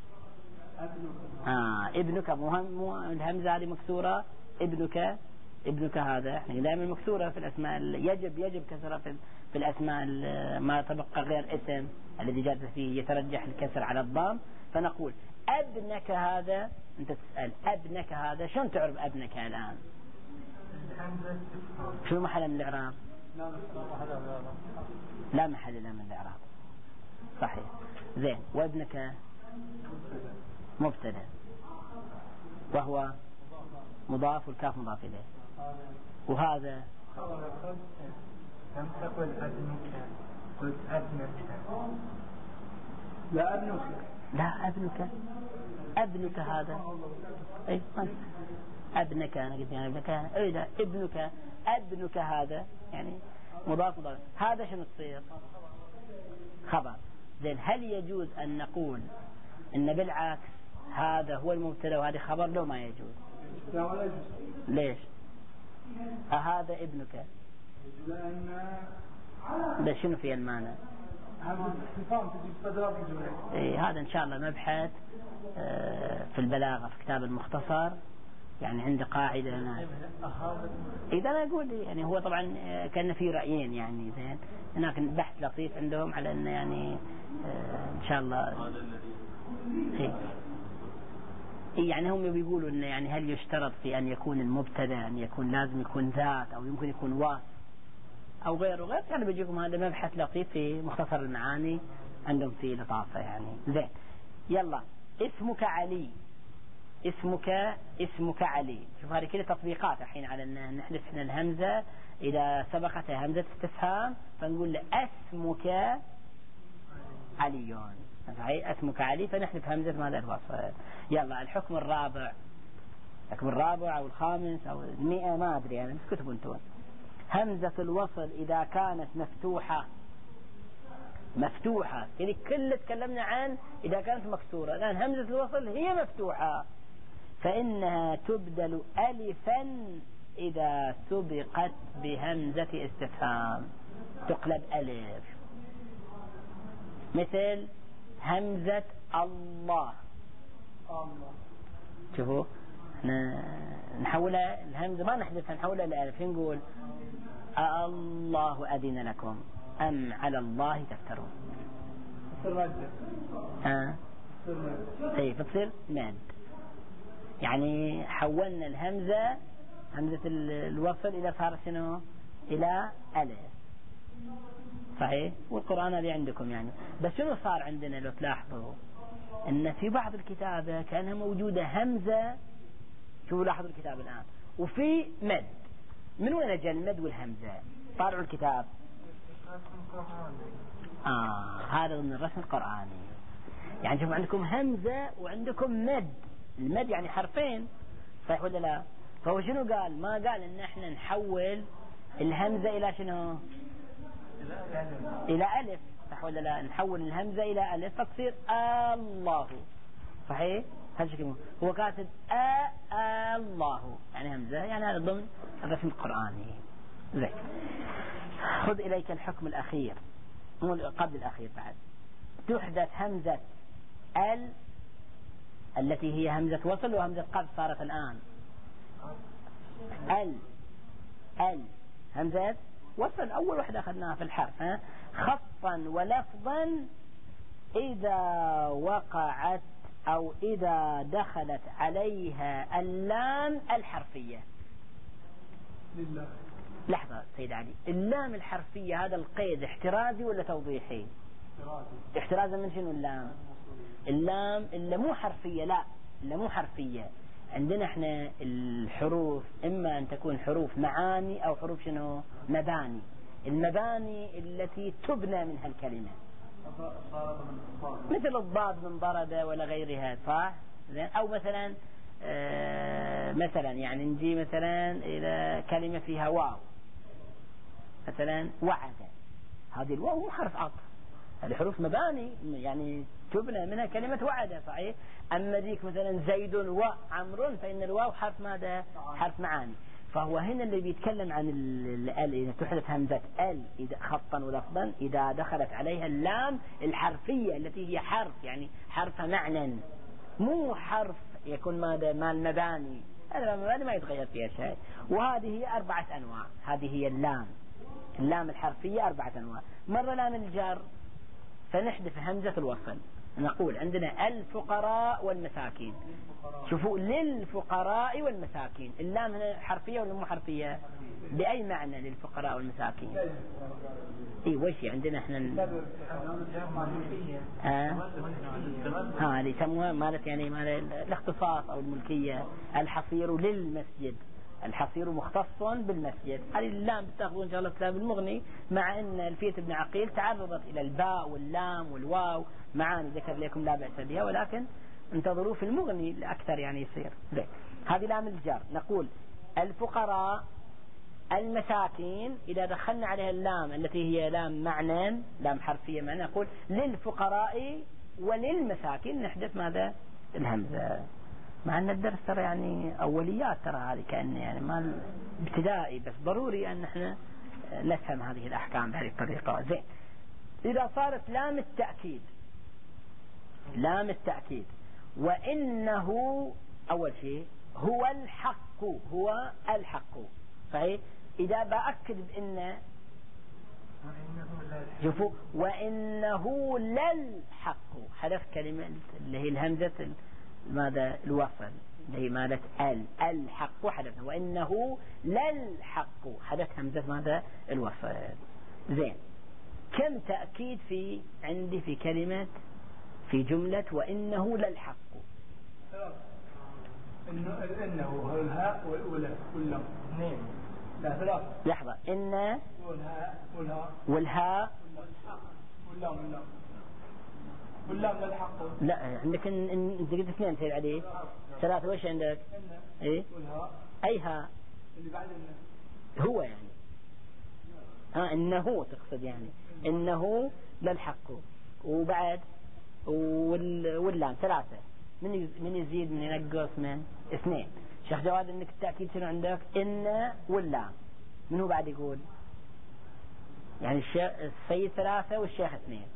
آه ابنك مهم الهمزة هذه مكسورة. ابنك ابنك هذا احنا دائما مكسورة في الأسماء، يجب يجب كسرة في, في الأسماء ما تبقى غير اسم الذي جاءت فيه يترجح الكسر على الضم. فنقول ابنك هذا. انت تسأل ابنك هذا شلون تعرف ابنك الآن؟ شو محل من الإعراب؟ لا محل له من الإعراب. صحيح. زين، وابنك مبتدا وهو مضاف والكاف مضاف إليه. وهذا لم تقل ابنك، قلت ابنك. لا ابنك. لا ابنك. ابنك هذا. اي ابنك انا قلت يعني ابنك. اي لا ابنك. ابنك هذا يعني مضاف مضاف. هذا شنو تصير؟ خبر. زين، هل يجوز ان نقول ان بالعكس هذا هو المبتدا وهذا خبر؟ لو ما يجوز. لا ولا يجوز. ليش؟ أهذا ابنك؟ لأن بس شنو في المعنى؟ هذا الاستفهام تجي استدراك الجملة. إيه، هذا إن شاء الله مبحث اه في البلاغة في كتاب المختصر، يعني عنده قاعدة هناك. إذا أنا أقول يعني هو طبعا كان في رأيين يعني. زين، هناك بحث لطيف عندهم على أنه يعني اه إن شاء الله. إيه. يعني هم بيقولوا إن يعني هل يشترط في أن يكون المبتدا أن يكون لازم يكون ذات أو يمكن يكون واصف أو غيره غير. يعني بيجيكم هذا مبحث لطيف في مختصر المعاني عندهم فيه لطافة يعني. زين، يلا، اسمك علي. اسمك اسمك علي. شوف هذه كده تطبيقات الحين على أن نحذف احنا الهمزة إذا سبقتها همزة استفهام فنقول له اسمك علي. صحيح، اسمك علي فنحذف همزة ماذا الوصل. يلا، الحكم الرابع. الحكم الرابع أو الخامس أو المئة ما أدري أنا، بس كتبوا أنتم. همزة الوصل إذا كانت مفتوحة. مفتوحة يعني كل تكلمنا عن إذا كانت مكسورة، الآن همزة الوصل هي مفتوحة فإنها تبدل ألفا إذا سبقت بهمزة استفهام. تقلب ألف. مثل همزة الله. الله. شوفوا نحولها الهمزة ما نحذفها نحولها لألف. نقول الله أذن لكم أم على الله تفترون. تصير مادة. ها. اي بتصير ماد. يعني حولنا الهمزة همزة الوصل إلى صار شنو؟ إلى ألف. صحيح. والقرآن هذه عندكم يعني. بس شنو صار عندنا لو تلاحظوا ان في بعض الكتابة كانها موجودة همزة. شوفوا لاحظوا الكتاب الآن وفي مد. من وين جاء المد والهمزة؟ طالعوا الكتاب. آه هذا من الرسم القرآني. يعني شوفوا عندكم همزة وعندكم مد. المد يعني حرفين، صحيح ولا لا؟ فهو شنو قال؟ ما قال ان احنا نحول الهمزة الى شنو؟ الى ألف، صح ولا لا؟ نحول الهمزة الى ألف فتصير الله. صحيح؟ هذا شكله هو كاتب آ الله يعني همزة، يعني هذا ضمن الرسم القرآني. زين، خذ إليك الحكم الأخير قبل الأخير بعد. تحدث همزة ال التي هي همزة وصل وهمزة قذف صارت الآن. ال ال همزة وصل أول واحدة أخذناها في الحرف. ها؟ خطا ولفظا إذا وقعت أو إذا دخلت عليها اللام الحرفية. لله. لحظة سيد علي، اللام الحرفية هذا القيد احترازي ولا توضيحي؟ احترازا من شنو اللام؟ اللام اللي مو حرفية، لا اللي مو حرفية عندنا احنا الحروف اما ان تكون حروف معاني او حروف شنو مباني. المباني التي تبنى منها الكلمة مثل الضاد من ضرب ولا غيرها، صح؟ او مثلا آه مثلا يعني نجي مثلا الى كلمة فيها واو، مثلا وعد، هذه الواو مو حرف عطف، هذه حروف مباني يعني تبنى منها كلمة وعد، صحيح؟ أما ذيك مثلا زيد وعمر فإن الواو حرف ماذا؟ حرف معاني. فهو هنا اللي بيتكلم عن ال إذا تحدث همزة ال إذا خطا ولفظا إذا دخلت عليها اللام الحرفية التي هي حرف يعني حرف معنى، مو حرف يكون ماذا مال مباني، هذا المباني ما يتغير فيها شيء. وهذه هي أربعة أنواع، هذه هي اللام، اللام الحرفية أربعة أنواع. مرة لام الجر فنحذف همزة الوصل، نقول عندنا الفقراء والمساكين. شوفوا للفقراء والمساكين، اللام هنا حرفية ولا مو حرفية؟ بأي معنى للفقراء والمساكين؟ اي وش عندنا احنا ال... ها ها اللي يسموها مالت يعني مال الاختصاص او الملكية. الحصير للمسجد، الحصير مختص بالمسجد. هذه اللام بتاخذون ان شاء الله كتاب المغني، مع ان الفية ابن عقيل تعرضت الى الباء واللام والواو معاني ذكر لكم لا بأس بها، ولكن انتظروا في المغني الاكثر يعني يصير زين. هذه لام الجر. نقول الفقراء المساكين إذا دخلنا عليها اللام التي هي لام معنى، لام حرفية معنى، نقول للفقراء وللمساكين نحدث ماذا؟ الهمزة. مع أن الدرس ترى يعني أوليات، ترى هذه كأنه يعني ما ابتدائي، بس ضروري أن احنا نفهم هذه الأحكام بهذه الطريقة. زين. إذا صارت لام التأكيد، لام التأكيد وإنه أول شيء هو الحق، هو الحق، صحيح؟ إذا بأكد بإن شوفوا وإنه للحق، حذف كلمة اللي هي الهمزة ماذا الوصل اللي هي مالت ال الحق حذفنا، وإنه للحق حذف همزة ماذا الوصل. زين. كم تأكيد في عندي في كلمة في جملة وإنه للحق؟ إنه إنه هو الهاء والأولى واللام اثنين، لا ثلاثة. لحظة، إن والهاء والهاء والهاء واللام واللام واللام للحق. لا عندك إن إن أنت قلت اثنين سيد علي، ثلاثة وش عندك؟ إيه والهاء أي هاء اللي بعد إنه هو يعني ها إنه تقصد يعني إنه للحق، وبعد وال واللام ثلاثة. من من يزيد من ينقص من اثنين. شيخ جواد انك التأكيد شنو عندك؟ ان واللام. من هو بعد يقول؟ يعني الشيخ السيد ثلاثة والشيخ اثنين.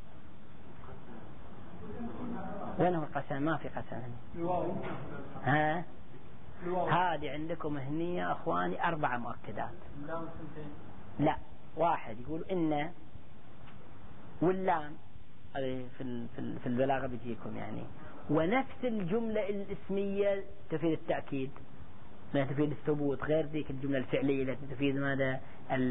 وين هو القسم؟ ما في قسم هنا. ها هذه عندكم هنية اخواني اربع مؤكدات. لا واحد يقول ان واللام، هذه في في البلاغة بيجيكم يعني. ونفس الجملة الاسمية تفيد التأكيد، لا تفيد الثبوت، غير ذيك الجملة الفعلية التي تفيد ماذا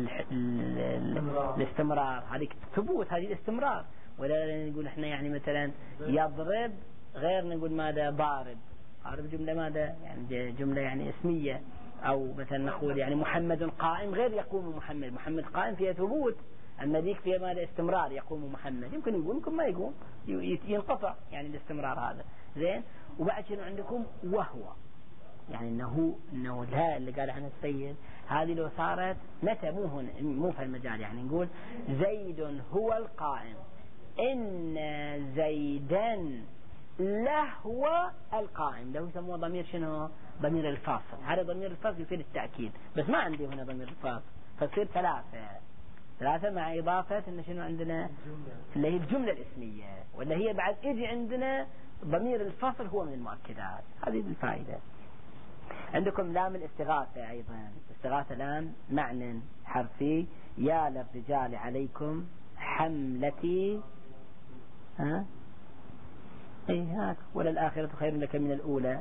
الاستمرار. هذه ثبوت، هذه الاستمرار. ولا نقول احنا يعني مثلا يضرب غير نقول ماذا ضارب، ضارب جملة ماذا يعني جملة يعني اسمية. او مثلا نقول يعني محمد قائم غير يقوم محمد، محمد قائم فيها ثبوت، أما ذيك فيها ماذا استمرار، يقوم محمد، يمكن يقول يمكن ما يقوم، ينقطع يعني الاستمرار هذا. زين. وبعد شنو عندكم؟ وهو يعني انه انه الهاء اللي قال عنها السيد هذه لو صارت متى، مو هنا مو في المجال، يعني نقول زيد هو القائم، ان زيدا لهو القائم. له يسموه ضمير شنو؟ ضمير الفاصل. هذا ضمير الفاصل يفيد التأكيد، بس ما عندي هنا ضمير الفاصل، فتصير ثلاثة ثلاثة مع إضافة إن شنو عندنا اللي هي الجملة الاسمية، ولا هي بعد يجي عندنا ضمير الفصل هو من المؤكدات. هذه الفائدة. عندكم لام الاستغاثة أيضا، استغاثة لام معنى حرفي. يا للرجال عليكم حملتي، ها اي هناك ولا الآخرة خير لك من الأولى.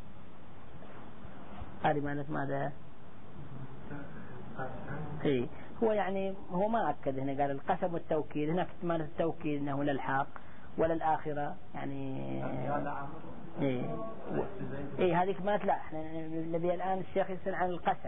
هذه معنى ماذا؟ اي هو يعني هو ما أكد هنا، قال القسم والتوكيد، هناك معنى التوكيد أنه للحاق ولا الآخرة يعني اي اي هذيك ما لا احنا نبي الآن الشيخ يسأل عن القسم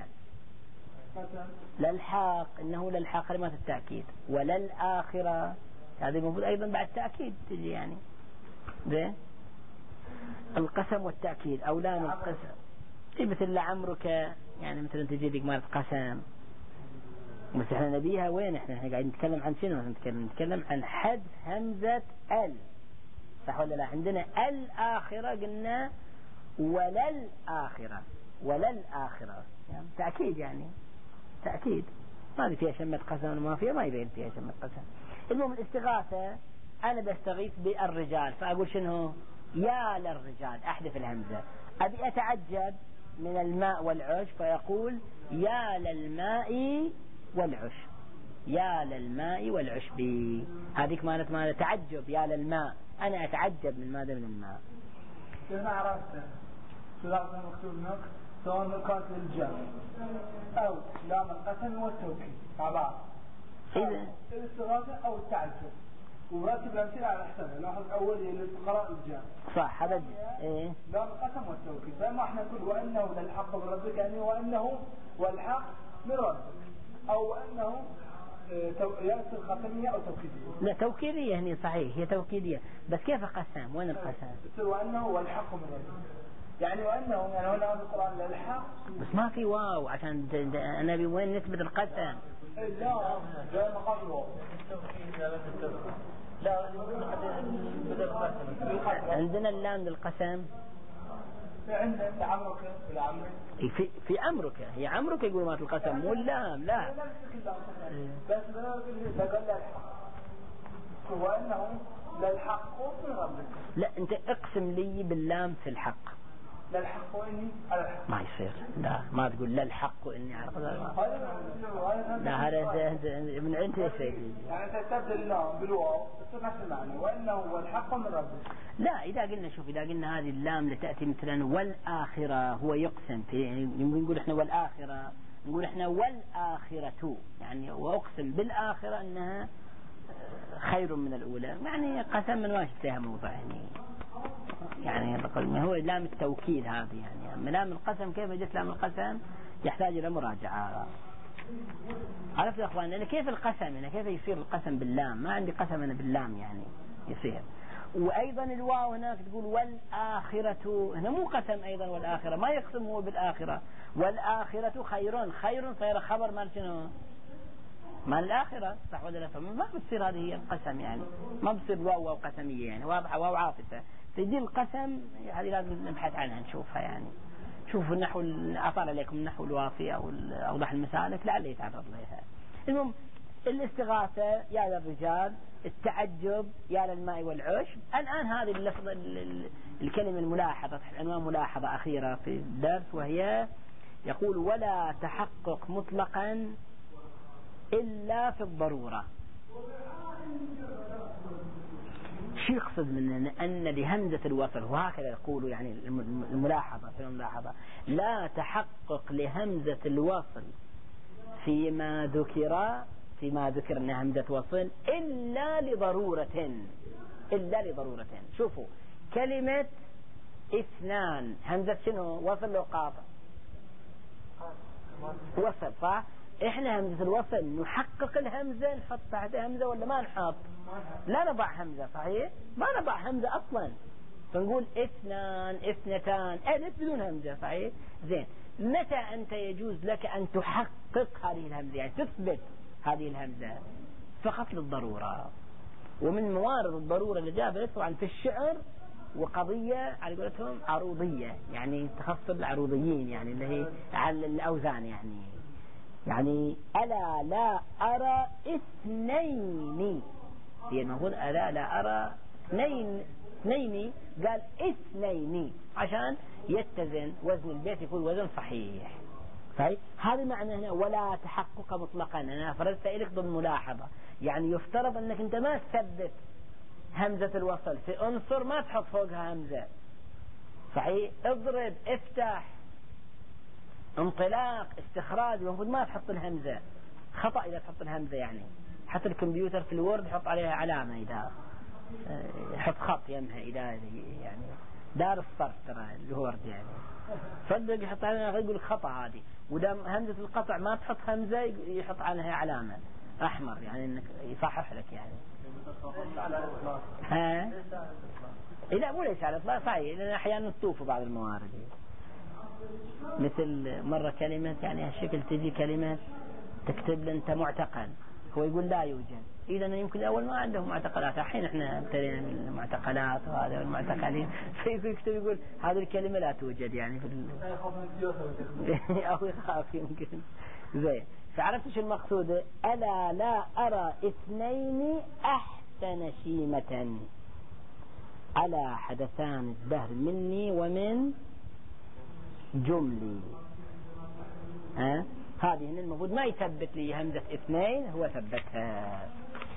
للحاق، انه للحاق كلمات التأكيد، ولا الآخرة هذه المفروض ايضا بعد تأكيد تجي يعني زين. القسم والتأكيد او لام القسم اي مثل لعمرك، يعني مثلا تجي لك مالت قسم، بس احنا نبيها وين؟ احنا احنا قاعدين نتكلم عن شنو؟ نتكلم نتكلم عن حذف همزة ال، صح ولا لا؟ عندنا الآخرة قلنا ولا الآخرة، ولا الآخرة يعني تأكيد، يعني تأكيد ما فيها شمة قسم وما فيها، ما يبين فيها شمة قسم. المهم الاستغاثة أنا بستغيث بالرجال، فأقول شنو؟ يا للرجال، أحذف الهمزة. أبي أتعجب من الماء والعش، فيقول يا للماء والعشب، يا للماء والعشب. هذيك مالت مالت تعجب، يا للماء، أنا أتعجب من ماذا؟ من الماء. أنا عرفت شو لازم مكتوب هناك، سواء كانت للجمع أو لام القسم والتوكيد مع بعض، إذا الاستغاثة أو التعجب، وراتب الأمثلة على حسابها. لاحظ أول للفقراء الجمع، صح هذا إيه؟ لام القسم والتوكيد. فما احنا نقول وأنه للحق من ربك، يعني وأنه والحق من ربك، أو أنه يأتي الختمية أو توكيدية. لا توكيدية هني صحيح، هي توكيدية، بس كيف قسم؟ وين القسم؟ يصير وأنه والحق من ربك، يعني وأنه يعني هنا في القرآن للحق، بس ما في واو عشان أنا بوين نثبت القسم؟ لا جاء مقام الواو. لا عندنا اللام للقسم، عندنا لعمرك بالعمرك في في عمرك، هي عمرك يقول ما في القسم مو اللام. لا بس بقول للحق، وأنه للحق من ربك. لا أنت اقسم لي باللام في الحق، للحق وإني على الحق ما يصير. لا ما تقول لا الحق وإني على الحق، لا هذا من عند شيء يعني تستبدل اللام بالواو تصير نفس المعنى، وإنه هو الحق من ربك. لا إذا قلنا شوف، إذا قلنا هذه اللام لتأتي مثلا والآخرة، هو يقسم في، يعني نقول إحنا والآخرة، نقول إحنا والآخرة، يعني وأقسم بالآخرة أنها خير من الأولى، يعني قسم من واجب فيها موضع يعني يعني هو لام التوكيد هذه، يعني أما لام القسم كيف جت لام القسم يحتاج إلى مراجعة. عرفت يا أخوان أنا كيف القسم هنا؟ كيف يصير القسم باللام؟ ما عندي قسم أنا باللام يعني يصير. وأيضا الواو هناك تقول والآخرة، هنا مو قسم أيضا، والآخرة ما يقسم هو بالآخرة، والآخرة خير، خير خير خبر مال شنو؟ مال الآخرة، صح ولا لا؟ فما بتصير هذه هي القسم، يعني ما بتصير واو واو قسمية، يعني واضحة واو عاطفة. تجي القسم هذه لازم نبحث عنها نشوفها، يعني شوفوا النحو، أطال عليكم النحو الوافي أو أوضح المسالك لعل يتعرض لها. المهم الاستغاثة يا للرجال، التعجب يا للماء والعشب. الآن هذه اللفظة الكلمة الملاحظة تحت عنوان ملاحظة أخيرة في الدرس، وهي يقول ولا تحقق مطلقا إلا في الضرورة. شو يقصد مننا؟ أن لهمزة الوصل، وهكذا يقول يعني الملاحظة في الملاحظة، لا تحقق لهمزة الوصل فيما ذكر، فيما ذكر أنها همزة وصل إلا لضرورة، إلا لضرورة. شوفوا كلمة اثنان همزة شنو؟ وصل لو قاطع؟ وصل صح؟ احنا همزة الوصل نحقق الهمزة نحط تحتها همزة ولا ما نحط؟ لا نضع همزة، صحيح؟ ما نضع همزة أصلا، فنقول اثنان اثنتان ألف بدون همزة، صحيح؟ زين، متى أنت يجوز لك أن تحقق هذه الهمزة، يعني تثبت هذه الهمزة؟ فقط للضرورة. ومن موارد الضرورة اللي جابت طبعا في الشعر وقضية على قولتهم عروضية، يعني تخص العروضيين، يعني اللي هي على الأوزان، يعني يعني ألا لا أرى اثنين، هي المفروض ألا لا أرى اثنين، اثنين قال اثنين عشان يتزن وزن البيت يكون وزن صحيح. طيب هذا معنى هنا ولا تحقق مطلقا. أنا فرضت إليك ضمن ملاحظة، يعني يفترض أنك أنت ما تثبت همزة الوصل في انصر ما تحط فوقها همزة صحيح. اضرب، افتح، انطلاق، استخراج، المفروض ما تحط الهمزة، خطأ إذا تحط الهمزة. يعني حتى الكمبيوتر في الوورد يحط عليها علامة إذا يحط خط يمها إذا يعني دار الصرف ترى الوورد يعني صدق يحط عليها يقول خطأ هذه. ودام همزة القطع ما تحط همزة يحط عليها علامة أحمر يعني إنك يصحح لك يعني. ها؟ لا مو ليس على الإطلاق صحيح، لأن أحيانا تطوف بعض الموارد مثل مرة كلمة يعني هالشكل تجي كلمة تكتب لي أنت معتقل، هو يقول لا يوجد. إذا يمكن الأول ما عندهم معتقلات، الحين إحنا ابتدينا من المعتقلات وهذا والمعتقلين فيقول يكتب يقول هذه الكلمة لا توجد يعني في ال... أو يخاف يمكن زين. فعرفت شو المقصود؟ ألا لا أرى اثنين أحسن شيمة على حدثان الدهر مني ومن جملي. ها هذه هنا المفروض ما يثبت لي همزة اثنين، هو ثبتها.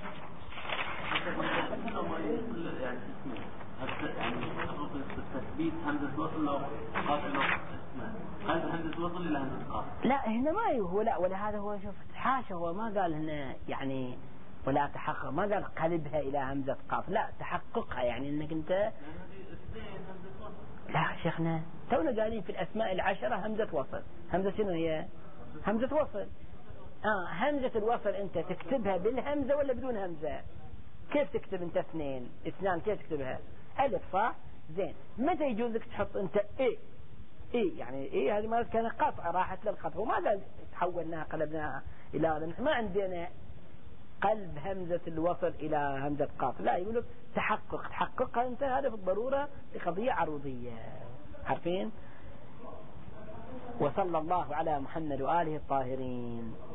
التثبيت همزة وصل لو قاف لو هل همزة وصل إلى همزة قاف؟ لا هنا ما هو لا، ولهذا هو شوف حاشا هو ما قال هنا يعني ولا تحقق، ما قال قلبها إلى همزة قاف، لا تحققها يعني إنك أنت لا شيخنا تونا قالين في الأسماء العشرة همزة وصل. همزة شنو هي؟ همزة وصل. آه همزة الوصل أنت تكتبها بالهمزة ولا بدون همزة؟ كيف تكتب أنت اثنين اثنان كيف تكتبها؟ ألف صح؟ زين. متى يجوز لك تحط أنت إيه إيه يعني إيه هذه ما كان قطع راحت للقطع، وما قال تحولناها قلبناها إلى هذا. ما عندنا قلب همزة الوصل إلى همزة قاف، لا يقولوا تحقق تحققها أنت، هذا بالضرورة لقضية عروضية. عارفين؟ وصلى الله على محمد وآله الطاهرين.